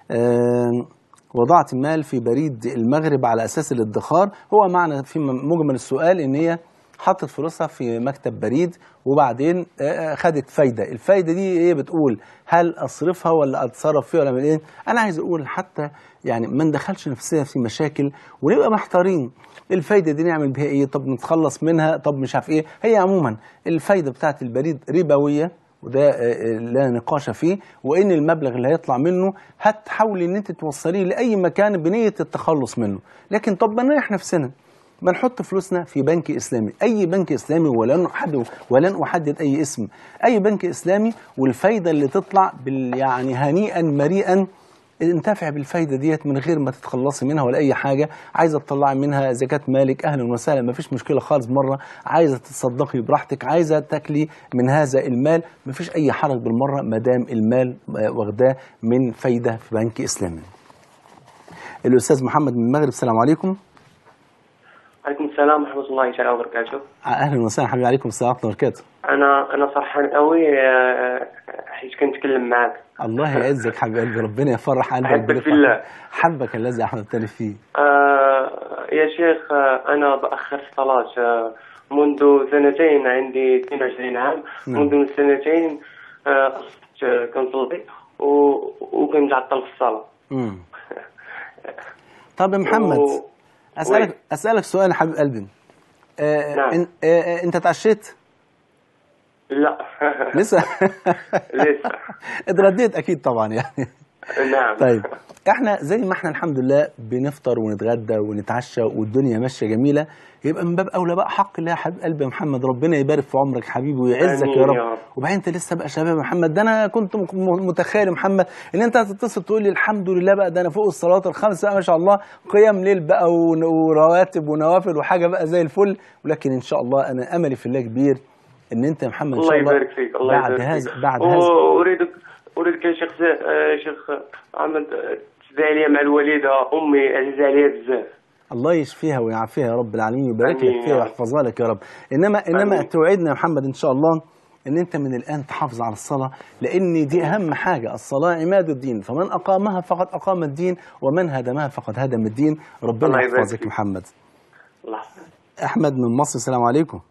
وضعت المال في بريد المغرب على أساس الادخار. هو معنى في مجمل السؤال إن هي حطت فلوسها في مكتب بريد وبعدين خدت فايدة. الفايدة دي ايه بتقول؟ هل اصرفها ولا اتصرف فيها ولا من ايه؟ انا عايز اقول حتى يعني ما ندخلش نفسنا في مشاكل ونبقى محتارين. الفايدة دي نعمل بها ايه؟ طب نتخلص منها؟ طب مش عارف ايه. هي عموما الفايدة بتاعت البريد ربوية، وده لا نقاش فيه، وان المبلغ اللي هيطلع منه هتحاولي ان انت توصليه لاي مكان بنية التخلص منه. لكن طب ما نريح نفسنا، ما نحط فلوسنا في بنك إسلامي، أي بنك إسلامي، ولن أحدد ولن أحدد أي اسم، أي بنك إسلامي، والفايدة اللي تطلع بال يعني هنيئا مريئا انتفع بالفايدة ديت من غير ما تتخلصي منها ولا أي حاجة. عايزة تطلعي منها زكاة مالك أهلا وسهلا، ما فيش مشكلة خالص مرة. عايزة تتصدقي براحتك، عايزة تاكلي من هذا المال، ما فيش أي حرج بالمرة ما دام المال واخداه من فايدة في بنك إسلامي. الأستاذ محمد من المغرب، السلام عليكم. عليكم السلام ورحمة الله تعالى وبركاته. أهلا وسهلا حبيبي. عليكم السلام ورحمة الله وبركاته. أنا أنا فرحان قوي حيت كنتكلم معك. الله يعزك حبيب قلبي، ربنا يفرح قلبك. أحبك في الله. حبك الذي أحببتني فيه. آه يا شيخ، آه أنا بأخر الصلاة آه منذ سنتين، عندي اثنين وعشرين عام. نعم. منذ سنتين آه كنصلي وكنتعطل في الصلاة. امم طب يا محمد، و... أسألك أسألك سؤال حبيب قلبي. آه نعم. آه أنت اتعشيت؟ لا لسه لسه اتغديت أكيد طبعا يعني. نعم. طيب احنا زي ما احنا الحمد لله بنفطر ونتغدى ونتعشى والدنيا ماشيه جميله، يبقى من باب اولى بقى حق الله يا حبيب قلبي يا محمد، ربنا يبارك في عمرك حبيبي ويعزك يا رب. وبعدين انت لسه بقى شباب يا محمد. ده انا كنت متخيل يا محمد ان انت هتتصل تقول لي الحمد لله بقى ده انا فوق الصلاه الخمس بقى ما شاء الله، قيام ليل بقى ورواتب ونوافل وحاجه بقى زي الفل. ولكن ان شاء الله انا املي في الله كبير ان انت يا محمد ان شاء الله. الله يبارك فيك. الله بعد يبارك هذا فيك. بعد هذا اريدك اريدك يا شيخ شيخ احمد تدعي لي مع الوالده امي عزيزه عليها بزاف. الله يشفيها ويعافيها يا رب العالمين ويبارك لك فيها ويحفظها لك يا رب. انما انما أمين. توعدنا يا محمد ان شاء الله ان انت من الان تحافظ على الصلاه، لان دي اهم حاجه. الصلاه عماد الدين، فمن اقامها فقد اقام الدين ومن هدمها فقد هدم الدين. ربنا يحفظك محمد. الله. احمد من مصر، السلام عليكم.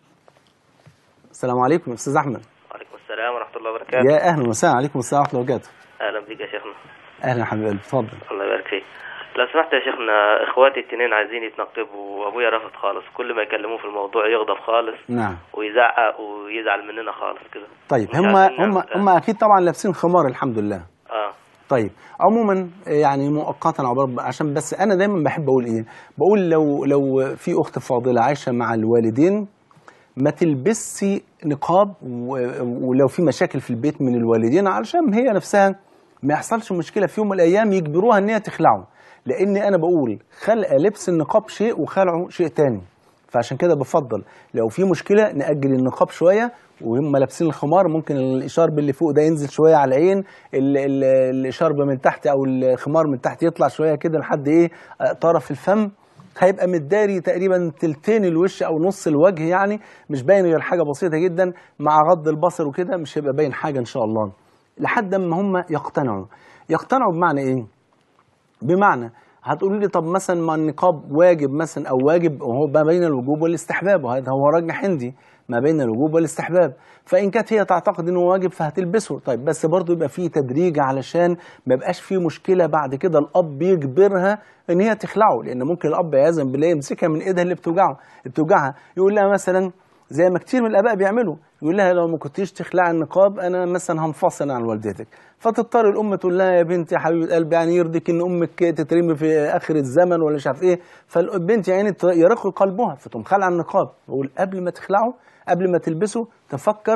السلام عليكم استاذ احمد. وعليكم السلام ورحمه الله وبركاته. يا اهلا وسهلا. عليكم السلام ورحمه الله وبركاته. اهلا بك يا شيخنا. اهلا حبيبي قلبي، اتفضل. الله يبارك فيك. لو سمحت يا شيخنا، اخواتي الاثنين عايزين يتنقبوا وابويا رافض خالص، كل ما يكلموه في الموضوع يغضب خالص. نعم. ويزعق ويزعل مننا خالص كده. طيب هم هم هم اكيد طبعا لابسين خمار الحمد لله. اه طيب عموما يعني مؤقتا عشان بس انا دايما بحب اقول ايه، بقول لو لو في اخت فاضله عايشه مع الوالدين ما تلبسي نقاب، ولو في مشاكل في البيت من الوالدين علشان هي نفسها ما يحصلش مشكله في يوم من الايام يجبروها ان هي تخلعه. لان انا بقول خلق لبس النقاب شيء وخلعه شيء تاني. فعشان كده بفضل لو في مشكله ناجل النقاب شويه وهم لابسين الخمار، ممكن الاشارب اللي فوق ده ينزل شويه على العين، الاشارب من تحت او الخمار من تحت يطلع شويه كده لحد ايه طرف الفم، هيبقى متداري تقريبا تلتين الوش او نص الوجه، يعني مش باين غير حاجه بسيطه جدا مع غض البصر وكده، مش هيبقى باين حاجه ان شاء الله لحد ما هم يقتنعوا. يقتنعوا بمعنى ايه؟ بمعنى هتقولوا لي طب مثلا ما النقاب واجب مثلا او واجب، وهو ما بين الوجوب والاستحباب، وهذا هو راجح عندي ما بين الوجوب والاستحباب. فان كانت هي تعتقد انه واجب فهتلبسه، طيب بس برضه يبقى فيه تدريج علشان ما يبقاش فيه مشكله بعد كده الاب يجبرها ان هي تخلعه، لان ممكن الاب عياذا بالله يمسكها من ايدها اللي بتوجعه بتوجعها يقول لها مثلا زي ما كتير من الاباء بيعملوا، يقول لها لو ما كنتيش تخلعي النقاب انا مثلا هنفصل عن والدتك، فتضطر الام تقول لها يا بنتي يا حبيبه قلبي يعني يرضيك ان امك تترمي في اخر الزمن ولا مش عارف ايه، فالبنت يعني يرق قلبها فتقوم خلع النقاب. بقول قبل ما تخلعه قبل ما تلبسه تفكر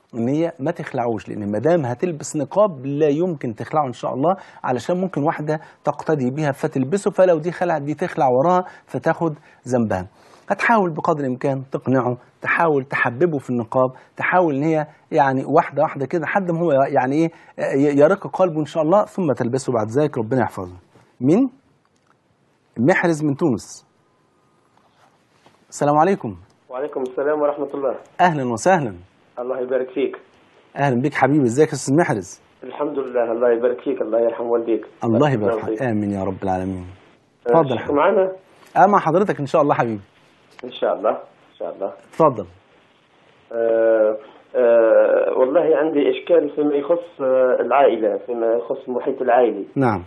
ان هي ما تخلعوش، لان ما دام هتلبس نقاب لا يمكن تخلعه ان شاء الله، علشان ممكن واحده تقتدي بيها فتلبسه، فلو دي خلعت دي تخلع وراها فتاخد ذنبها. هتحاول بقدر الامكان تقنعه، تحاول تحببه في النقاب، تحاول ان هي يعني واحده واحده كده لحد ما هو يعني ايه يرق قلبه ان شاء الله، ثم تلبسه بعد ذلك. ربنا يحفظه. مين؟ محرز من تونس. السلام عليكم. وعليكم السلام ورحمة الله. أهلا وسهلا. الله يبارك فيك. أهلا بك حبيبي، ازيك يا أستاذ محرز؟ الحمد لله، الله يبارك فيك، الله يرحم والديك. الله يبارك فيك، آمين يا رب العالمين. اتفضل حبيبي. معنا؟ أه مع حضرتك إن شاء الله حبيبي. إن شاء الله إن شاء الله. اتفضل. آه آه والله عندي إشكال فيما يخص آه العائلة، فيما يخص المحيط العائلي. نعم.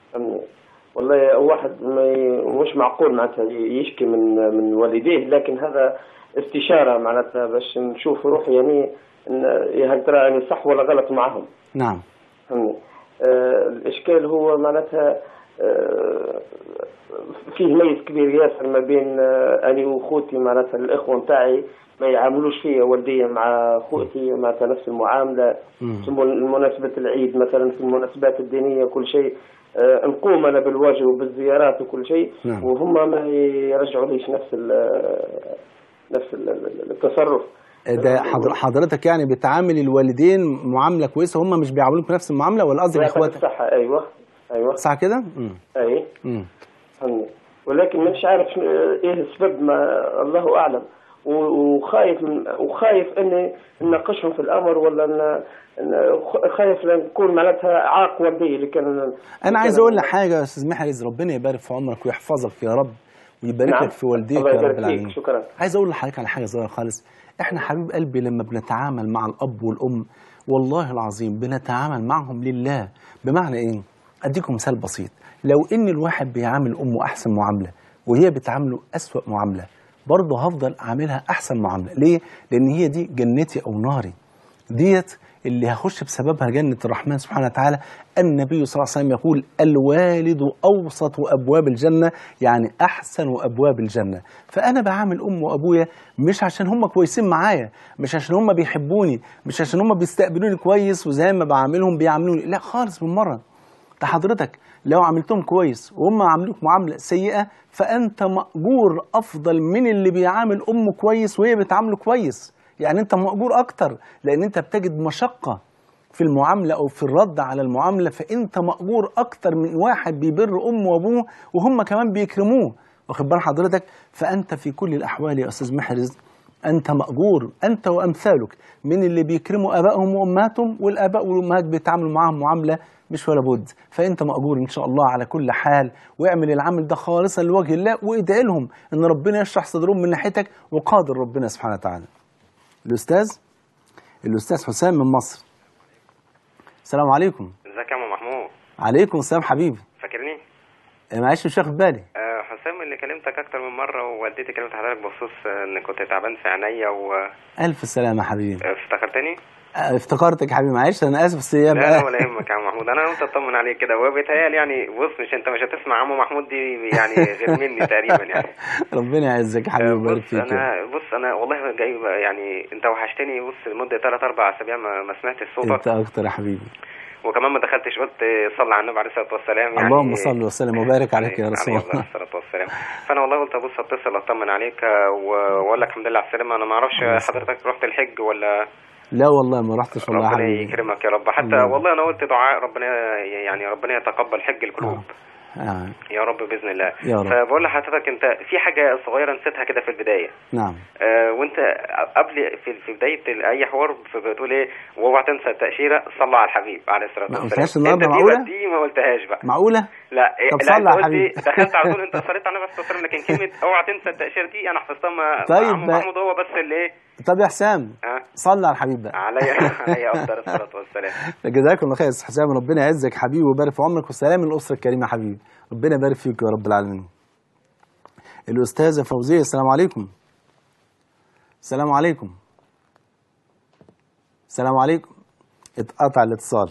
والله واحد ما مش معقول معناتها يشكي من من والديه، لكن هذا استشارة معناتها باش نشوف روحي يعني هل ترى يعني صح ولا غلط معهم. نعم. فهمني. آه الإشكال هو معناتها آه فيه ميز كبير ياسر ما بين آه أنا وأخوتي، معناتها الإخوة نتاعي ما يعاملوش فيا والديا مع أخوتي معناتها نفس المعاملة. في مناسبة العيد مثلا، في المناسبات الدينية كل شيء آه نقوم أنا بالواجب وبالزيارات وكل شيء. نعم. وهم ما يرجعوا ليش نفس نفس التصرف. ده حضرتك يعني بتعامل الوالدين معامله كويسه، هم مش بيعاملوك بنفس المعامله، ولا قصدك اخواتك؟ صح. ايوه ايوه صح كده. امم اي امم ولكن مش عارف ايه السبب، ما الله اعلم، وخايف من وخايف اني نناقشهم في الامر، ولا ان خايف نكون معناتها عاق والدي اللي كان. انا عايز اقول لك حاجه يا استاذ محرز، ربنا يبارك في عمرك ويحفظك يا رب ويبارك لك. نعم. في والديك يا رب العالمين. شكرا. عايز اقول لحضرتك على حاجه صغيره خالص. احنا حبيب قلبي لما بنتعامل مع الاب والام والله العظيم بنتعامل معهم لله. بمعنى ايه؟ اديكم مثال بسيط. لو ان الواحد بيعامل امه احسن معامله وهي بتعامله اسوأ معامله، برضه هفضل اعملها احسن معامله. ليه؟ لان هي دي جنتي او ناري، ديت اللي هخش بسببها جنة الرحمن سبحانه وتعالى. النبي صلى الله عليه وسلم يقول الوالد أوسط أبواب الجنة، يعني أحسن أبواب الجنة. فأنا بعامل أم وأبويا مش عشان هم كويسين معايا، مش عشان هم بيحبوني، مش عشان هم بيستقبلوني كويس وزي ما بعاملهم بيعاملوني، لا خالص بالمرة. ده حضرتك لو عملتهم كويس وهم عاملوك معاملة سيئة فأنت مأجور أفضل من اللي بيعامل أمه كويس وهي بتعامله كويس. يعني انت مأجور اكتر، لان انت بتجد مشقة في المعاملة او في الرد على المعاملة، فانت مأجور اكتر من واحد بيبر امه وابوه وهم كمان بيكرموه. واخد بال حضرتك؟ فانت في كل الاحوال يا استاذ محرز انت مأجور، انت وامثالك، من اللي بيكرموا ابائهم وامهاتهم، والاباء والامهات بيتعاملوا معاهم معاملة مش ولا بد. فانت مأجور ان شاء الله على كل حال، واعمل العمل ده خالصا لوجه الله، وادعي لهم ان ربنا يشرح صدرهم من ناحيتك، وقادر ربنا سبحانه وتعالى. الأستاذ الأستاذ حسام من مصر. السلام عليكم. ازيك يا عم محمود؟ عليكم السلام حبيبي. فاكرني؟ معلش مش واخد بالي. أه حسام اللي كلمتك أكتر من مرة، ووالدتي كلمت حضرتك بخصوص إن كنت تعبان في عينيا و ألف سلامة حبيبي. افتكرتني؟ أه افتكرتك يا حبيبي، معلش أنا آسف بس هي لا لا ولا يهمك يا عم محمود، أنا قلت أطمن عليك كده، وبيتهيألي يعني بص مش أنت مش هتسمع عمو محمود دي يعني غير مني تقريبا يعني. ربنا يعزك يا حبيبي ويبارك فيك. أنا بص أنا والله جاي يعني أنت وحشتني، بص لمدة ثلاث أربع أسابيع ما, ما سمعتش صوتك. أنت أكتر يا حبيبي. وكمان ما دخلتش قلت صلى على النبي عليه الصلاه والسلام يعني. اللهم صل وسلم وبارك عليك يا رسول الله عليه الصلاه والسلام. فانا والله قلت ابص اتصل اطمن عليك واقول لك الحمد لله على السلامه. انا ما اعرفش حضرتك رحت الحج ولا لا؟ والله ما رحتش والله يا حبيبي. ربنا يكرمك يا رب. حتى الله. والله انا قلت دعاء ربنا يعني ربنا يتقبل حج القلوب. آه. يا رب باذن الله. يا رب. فبقول لحضرتك انت في حاجه صغيره نسيتها كده في البدايه. نعم. آه وانت قبل في في بدايه اي حوار بتقول ايه؟ واوعى تنسى التاشيره، صلى على الحبيب عليه الصلاه والسلام. ما قلتهاش النهارده؟ معقوله دي ما قلتهاش بقى. معقوله؟ لا طب صلى على الحبيب. دخلت على طول انت صليت على النبي صلى الله عليه وسلم، لكن كلمه اوعى تنسى التاشيره دي انا حفظتها. طيب عم محمود هو بس اللي ايه. طب يا حسام أه؟ صلى على الحبيب بقى. عليا عليا افضل الصلاه والسلام. جزاكم الله خير يا حسام، ربنا يعزك حبيبي ويبارك في عمرك، والسلام للاسره الكريمه حبيبي، ربنا يبارك فيك يا رب العالمين. الاستاذه فوزيه السلام عليكم. السلام عليكم. السلام عليكم. اتقطع الاتصال.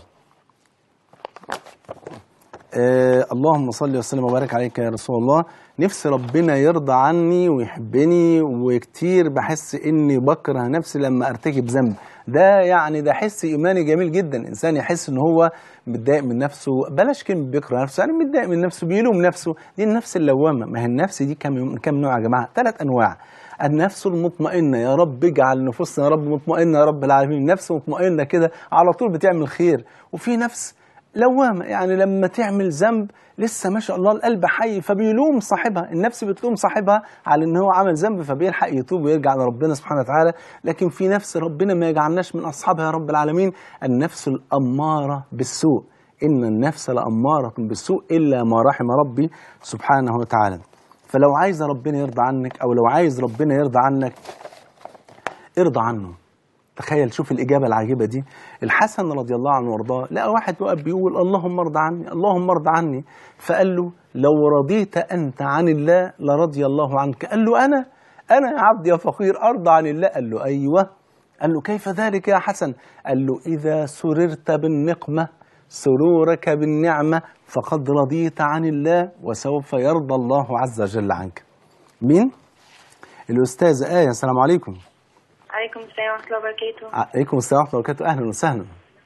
آه اللهم صل وسلم وبارك عليك يا رسول الله. نفسي ربنا يرضى عني ويحبني، وكتير بحس اني بكره نفسي لما ارتكب ذنب. ده يعني ده حس إيماني جميل جدا. إنسان يحس إن هو متضايق من نفسه، بلاش كلمة بيكره نفسه، يعني متضايق من نفسه بيلوم نفسه، دي النفس اللوامة. ما هي النفس دي كم كم نوع يا جماعة؟ ثلاث أنواع. النفس المطمئنة، يا رب اجعل نفوسنا يا رب مطمئنة يا رب العالمين، نفس مطمئنة كده على طول بتعمل خير. وفي نفس لوامة، يعني لما تعمل ذنب لسه ما شاء الله القلب حي فبيلوم صاحبها، النفس بتلوم صاحبها على ان هو عمل ذنب فبيلحق يتوب ويرجع لربنا سبحانه وتعالى. لكن في نفس ربنا ما يجعلناش من اصحابها يا رب العالمين، النفس الأمارة بالسوء، ان النفس لأمارة بالسوء الا ما رحم ربي سبحانه وتعالى. فلو عايز ربنا يرضى عنك او لو عايز ربنا يرضى عنك ارضى عنه. تخيل، شوف الإجابة العجيبة دي. الحسن رضي الله عنه وارضاه لقى واحد واقف بيقول اللهم ارضى عني اللهم ارضى عني، فقال له لو رضيت أنت عن الله لرضي الله عنك. قال له أنا أنا يا عبد يا فقير أرضى عن الله؟ قال له أيوة. قال له كيف ذلك يا حسن؟ قال له إذا سررت بالنقمة سرورك بالنعمة فقد رضيت عن الله وسوف يرضى الله عز وجل عنك. مين؟ الأستاذة آية. السلام عليكم. عليكم السلام ورحمة الله وبركاته. عليكم السلام ورحمة الله وبركاته. أهلا وسهلا.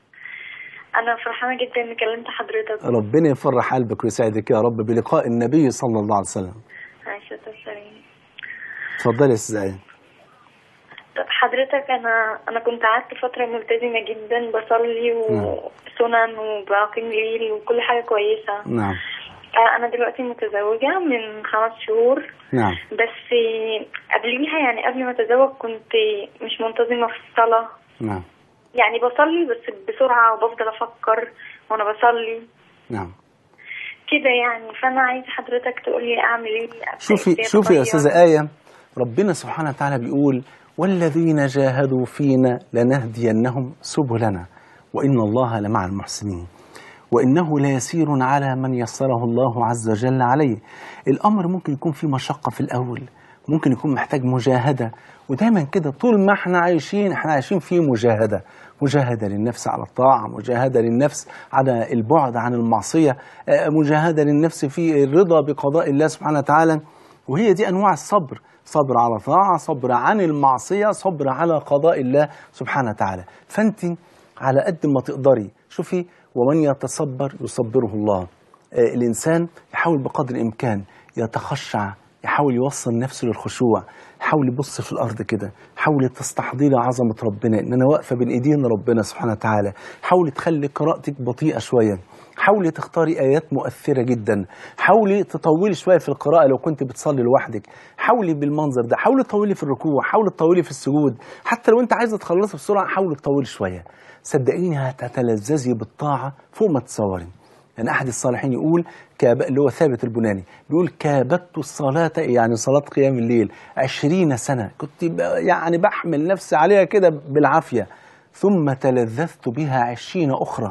أنا فرحانة جدا إني كلمت حضرتك. ربنا يفرح قلبك ويسعدك يا رب بلقاء النبي صلى الله عليه وسلم. عليه الصلاة والسلام. اتفضلي يا أستاذة آية. طب حضرتك أنا أنا كنت قعدت فترة ملتزمة جدا، بصلي وسنن وبقيم ليل وكل حاجة كويسة. نعم. أنا دلوقتي متزوجة من خمس شهور. نعم. بس قبليها يعني قبل ما أتزوج كنت مش منتظمة في الصلاة. نعم. يعني بصلي بس بسرعة وبفضل أفكر وأنا بصلي. نعم. كده يعني، فأنا عايزة حضرتك تقولي أعمل إيه. شوفي شوفي يا أستاذة آية، ربنا سبحانه وتعالى بيقول والذين جاهدوا فينا لنهدينهم سبلنا وإن الله لمع المحسنين وإنه ليسير على من يسره الله عز وجل عليه. الأمر ممكن يكون فيه مشقة في الأول، ممكن يكون محتاج مجاهدة، ودايما كده طول ما احنا عايشين احنا عايشين في مجاهدة، مجاهدة للنفس على الطاعة، مجاهدة للنفس على البعد عن المعصية، مجاهدة للنفس في الرضا بقضاء الله سبحانه وتعالى. وهي دي أنواع الصبر، صبر على طاعة، صبر عن المعصية، صبر على قضاء الله سبحانه وتعالى. فأنت على قد ما تقدري شوفي، ومن يتصبر يصبره الله. آه الإنسان يحاول بقدر الإمكان يتخشع، يحاول يوصل نفسه للخشوع، حاول يبص في الأرض كده، حاول تستحضري عظمة ربنا إن أنا واقفة بين إيدين ربنا سبحانه وتعالى. حاولي تخلي قراءتك بطيئة شوية، حاولي تختاري آيات مؤثرة جدا، حاولي تطولي شوية في القراءة لو كنت بتصلي لوحدك، حاولي بالمنظر ده، حاولي تطولي في الركوع، حاولي تطولي في السجود، حتى لو أنت عايزة تخلصي بسرعة حاولي تطولي شوية. صدقيني هتتلذذي بالطاعة فوق ما تتصوري. يعني أحد الصالحين يقول كاب... اللي هو ثابت البناني بيقول كابدت الصلاة، يعني صلاة قيام الليل عشرين سنة، كنت ب... يعني بحمل نفسي عليها كده بالعافية، ثم تلذذت بها عشرين أخرى،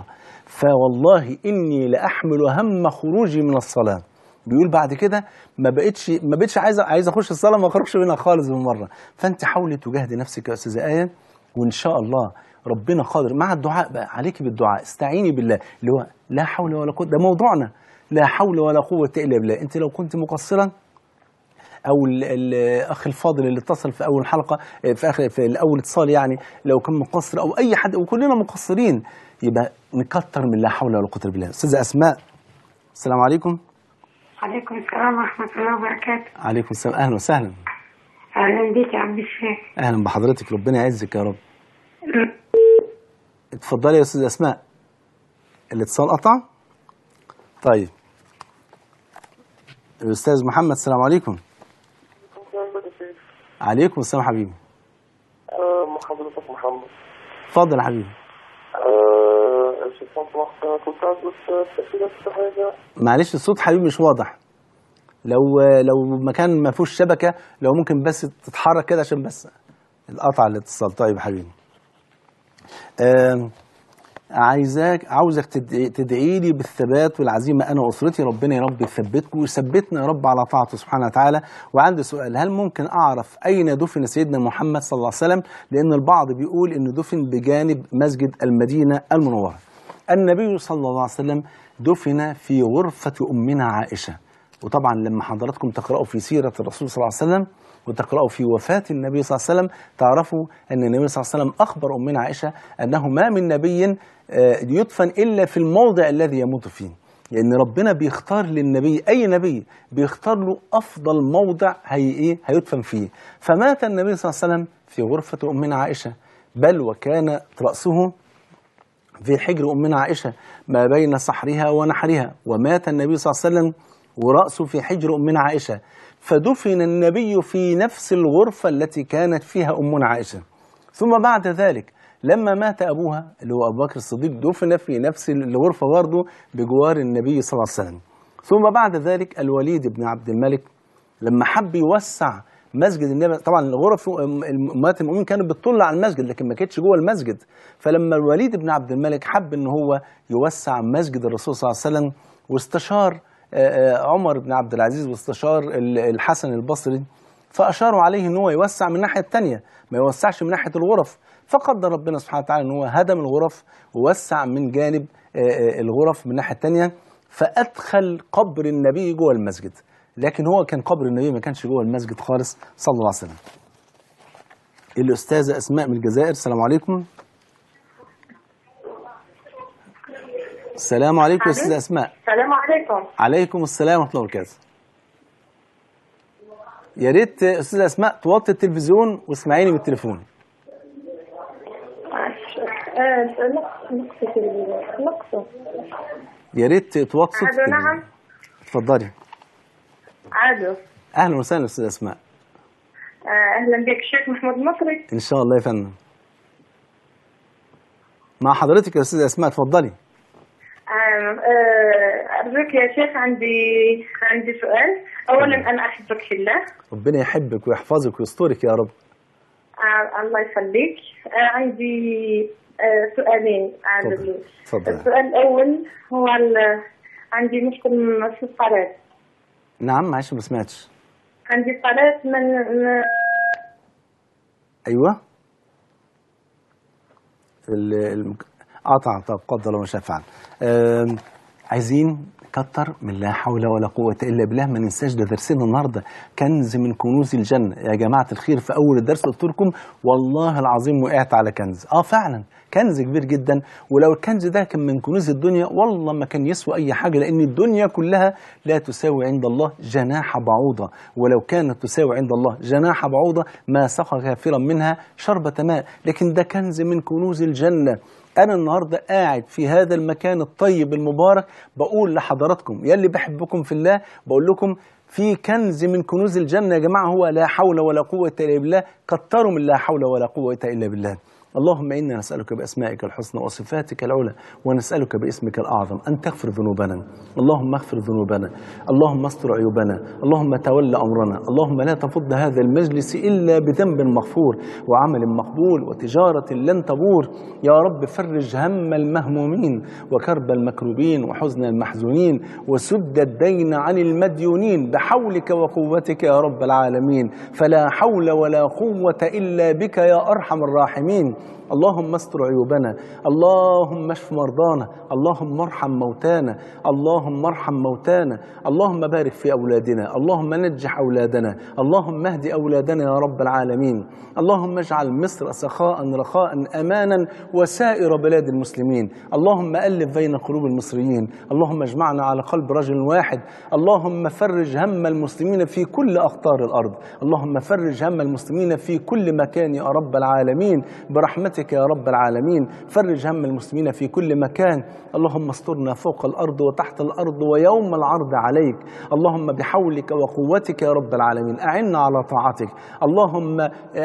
فوالله إني لأحمل هم خروجي من الصلاة. بيقول بعد كده ما بقتش ما بقتش عايز عايز اخش الصلاه ما اخرجش منها خالص بالمره. فانت حاولي تجاهدي نفسك يا استاذه آية، وان شاء الله ربنا قادر. مع الدعاء بقى، عليكي بالدعاء، استعيني بالله، اللي هو لا حول ولا قوه، ده موضوعنا، لا حول ولا قوه الا بالله. انت لو كنت مقصرا او الاخ الفاضل اللي اتصل في اول حلقه في اخر في الاول اتصال، يعني لو كان مقصر او اي حد وكلنا مقصرين، يبقى نكتر من لا حول ولا قوه الا بالله. استاذه اسماء، السلام عليكم. عليكم السلام ورحمة الله وبركاته. عليكم السلام، أهلا وسهلا. أهلا بيك يا عبد الشيخ. أهلا بحضرتك، ربنا يعزك يا رب. اتفضلي يا أستاذ أسماء. الاتصال قطع؟ طيب. الأستاذ محمد، السلام عليكم. عليكم السلام حبيبي. أه حضرتك محمد. اتفضل يا حبيبي. أه كنت عايز بس حاجة. معلش الصوت حبيبي مش واضح. لو لو مكان ما فيهوش شبكة، لو ممكن بس تتحرك كده عشان بس القطع الاتصال. طيب يا حبيبي. آه عايزاك عاوزك تدعي لي بالثبات والعزيمة أنا وأسرتي، ربنا يا رب يثبتكم ويثبتنا يا رب على طاعته سبحانه وتعالى. وعندي سؤال، هل ممكن أعرف أين دفن سيدنا محمد صلى الله عليه وسلم؟ لأن البعض بيقول إنه دفن بجانب مسجد المدينة المنورة. النبي صلى الله عليه وسلم دفن في غرفة أمنا عائشة، وطبعا لما حضراتكم تقرأوا في سيرة الرسول صلى الله عليه وسلم وتقرأوا في وفاة النبي صلى الله عليه وسلم تعرفوا أن النبي صلى الله عليه وسلم أخبر أمنا عائشة أنه ما من نبي يدفن إلا في الموضع الذي يموت فيه، لأن يعني ربنا بيختار للنبي، أي نبي بيختار له أفضل موضع هي إيه هيدفن فيه. فمات النبي صلى الله عليه وسلم في غرفة أمنا عائشة، بل وكان رأسه في حجر أمنا عائشة ما بين صحرها ونحرها، ومات النبي صلى الله عليه وسلم ورأسه في حجر أمنا عائشة، فدفن النبي في نفس الغرفة التي كانت فيها أمنا عائشة. ثم بعد ذلك لما مات أبوها اللي هو أبو بكر الصديق دفن في نفس الغرفة برضه بجوار النبي صلى الله عليه وسلم. ثم بعد ذلك الوليد بن عبد الملك لما حب يوسع مسجد النبي، طبعا الغرف أمهات المؤمنين كانت بتطل على المسجد لكن ما كانتش جوه المسجد، فلما الوليد بن عبد الملك حب ان هو يوسع مسجد الرسول صلى الله عليه وسلم واستشار عمر بن عبد العزيز واستشار الحسن البصري، فأشاروا عليه ان هو يوسع من الناحية الثانية ما يوسعش من ناحية الغرف، فقدر ربنا سبحانه وتعالى ان هو هدم الغرف ووسع من جانب الغرف من الناحية الثانية، فأدخل قبر النبي جوه المسجد، لكن هو كان قبر النبي ما كانش جوه المسجد خالص صلى الله عليه وسلم. الأستاذة أسماء من الجزائر، السلام عليكم. السلام عليكم يا أستاذة أسماء. السلام عليكم. عليكم السلام ورحمة الله وبركاته. يا ريت أستاذة أسماء توطي التلفزيون واسمعيني من التليفون. نقصه يا ريت توطي صوت التلفزيون. نعم. اتفضلي. عادوا. أهلا وسهلا أستاذة أسماء. أهلا بك الشيخ محمود المصري. إن شاء الله يا فندم. مع حضرتك يا أستاذة أسماء، اتفضلي. أرجوك يا شيخ، عندي عندي سؤال. أولا أنا أحبك في الله. ربنا يحبك ويحفظك ويسترك يا رب. آه الله يخليك. آه عندي آه سؤالين عندي. تفضل. السؤال الأول هو عندي مشكلة في الصلاة. نعم معلش ما سمعتش. عندي صلاة من, من أيوه ال قطع. طب قدر الله ما شاء فعل. آه عايزين كتر من لا حول ولا قوة إلا بالله. ما ننساش ده درسنا النهارده كنز من كنوز الجنة يا جماعة الخير. في أول الدرس قلت لكم والله العظيم وقعت على كنز. آه فعلا كنز كبير جدا، ولو الكنز ده كان من كنوز الدنيا والله ما كان يسوى أي حاجة، لأن الدنيا كلها لا تساوي عند الله جناح بعوضة، ولو كانت تساوي عند الله جناح بعوضة ما سقى كافرا منها شربة ماء. لكن ده كنز من كنوز الجنة. أنا النهاردة قاعد في هذا المكان الطيب المبارك بقول لحضراتكم يلي بحبكم في الله، بقول لكم في كنز من كنوز الجنة يا جماعة، هو لا حول ولا قوة إلا بالله. كتروا من لا حول ولا قوة إلا بالله. اللهم إنا نسألك بأسمائك الحسنى وصفاتك العلى، ونسألك باسمك الأعظم أن تغفر ذنوبنا. اللهم اغفر ذنوبنا، اللهم استر عيوبنا، اللهم تول أمرنا، اللهم لا تفض هذا المجلس إلا بذنب مغفور وعمل مقبول وتجارة لن تبور. يا رب فرج هم المهمومين وكرب المكروبين وحزن المحزونين وسد الدين عن المديونين بحولك وقوتك يا رب العالمين، فلا حول ولا قوة إلا بك يا أرحم الراحمين. اللهم استر عيوبنا، اللهم اشف مرضانا، اللهم ارحم موتانا، اللهم ارحم موتانا، اللهم بارك في أولادنا، اللهم نجح أولادنا، اللهم اهد أولادنا يا رب العالمين. اللهم اجعل مصر سخاء رخاء أمانا وسائر بلاد المسلمين. اللهم ألف بين قلوب المصريين، اللهم اجمعنا على قلب رجل واحد. اللهم فرج هم المسلمين في كل أقطار الأرض، اللهم فرج هم المسلمين في كل مكان يا رب العالمين برحمتك يا رب العالمين. فرج هم المسلمين في كل مكان. اللهم استرنا فوق الأرض وتحت الأرض ويوم العرض عليك. اللهم بحولك وقوتك يا رب العالمين أعنا على طاعتك. اللهم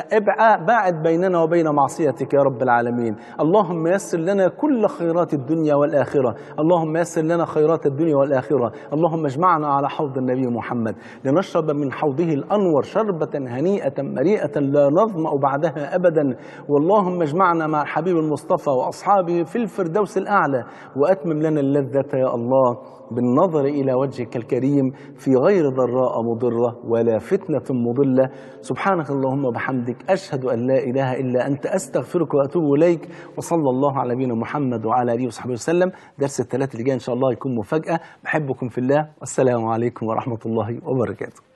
باعد بيننا وبين معصيتك يا رب العالمين. اللهم يسر لنا كل خيرات الدنيا والآخرة، اللهم يسر لنا خيرات الدنيا والآخرة. اللهم اجمعنا على حوض النبي محمد لنشرب من حوضه الأنور شربة هنيئة مريئة لا نظمأ بعدها أبدا. واللهم اللهم اجمعنا مع الحبيب المصطفى وأصحابه في الفردوس الأعلى، وأتمم لنا اللذة يا الله بالنظر إلى وجهك الكريم في غير ضراء مضرة ولا فتنة مضلة. سبحانك اللهم وبحمدك، أشهد أن لا إله إلا أنت، أستغفرك وأتوب إليك. وصلى الله على نبينا محمد وعلى آله وصحبه وسلم. درس الثلاث اللي جاي إن شاء الله يكون مفاجأة. بحبكم في الله، والسلام عليكم ورحمة الله وبركاته.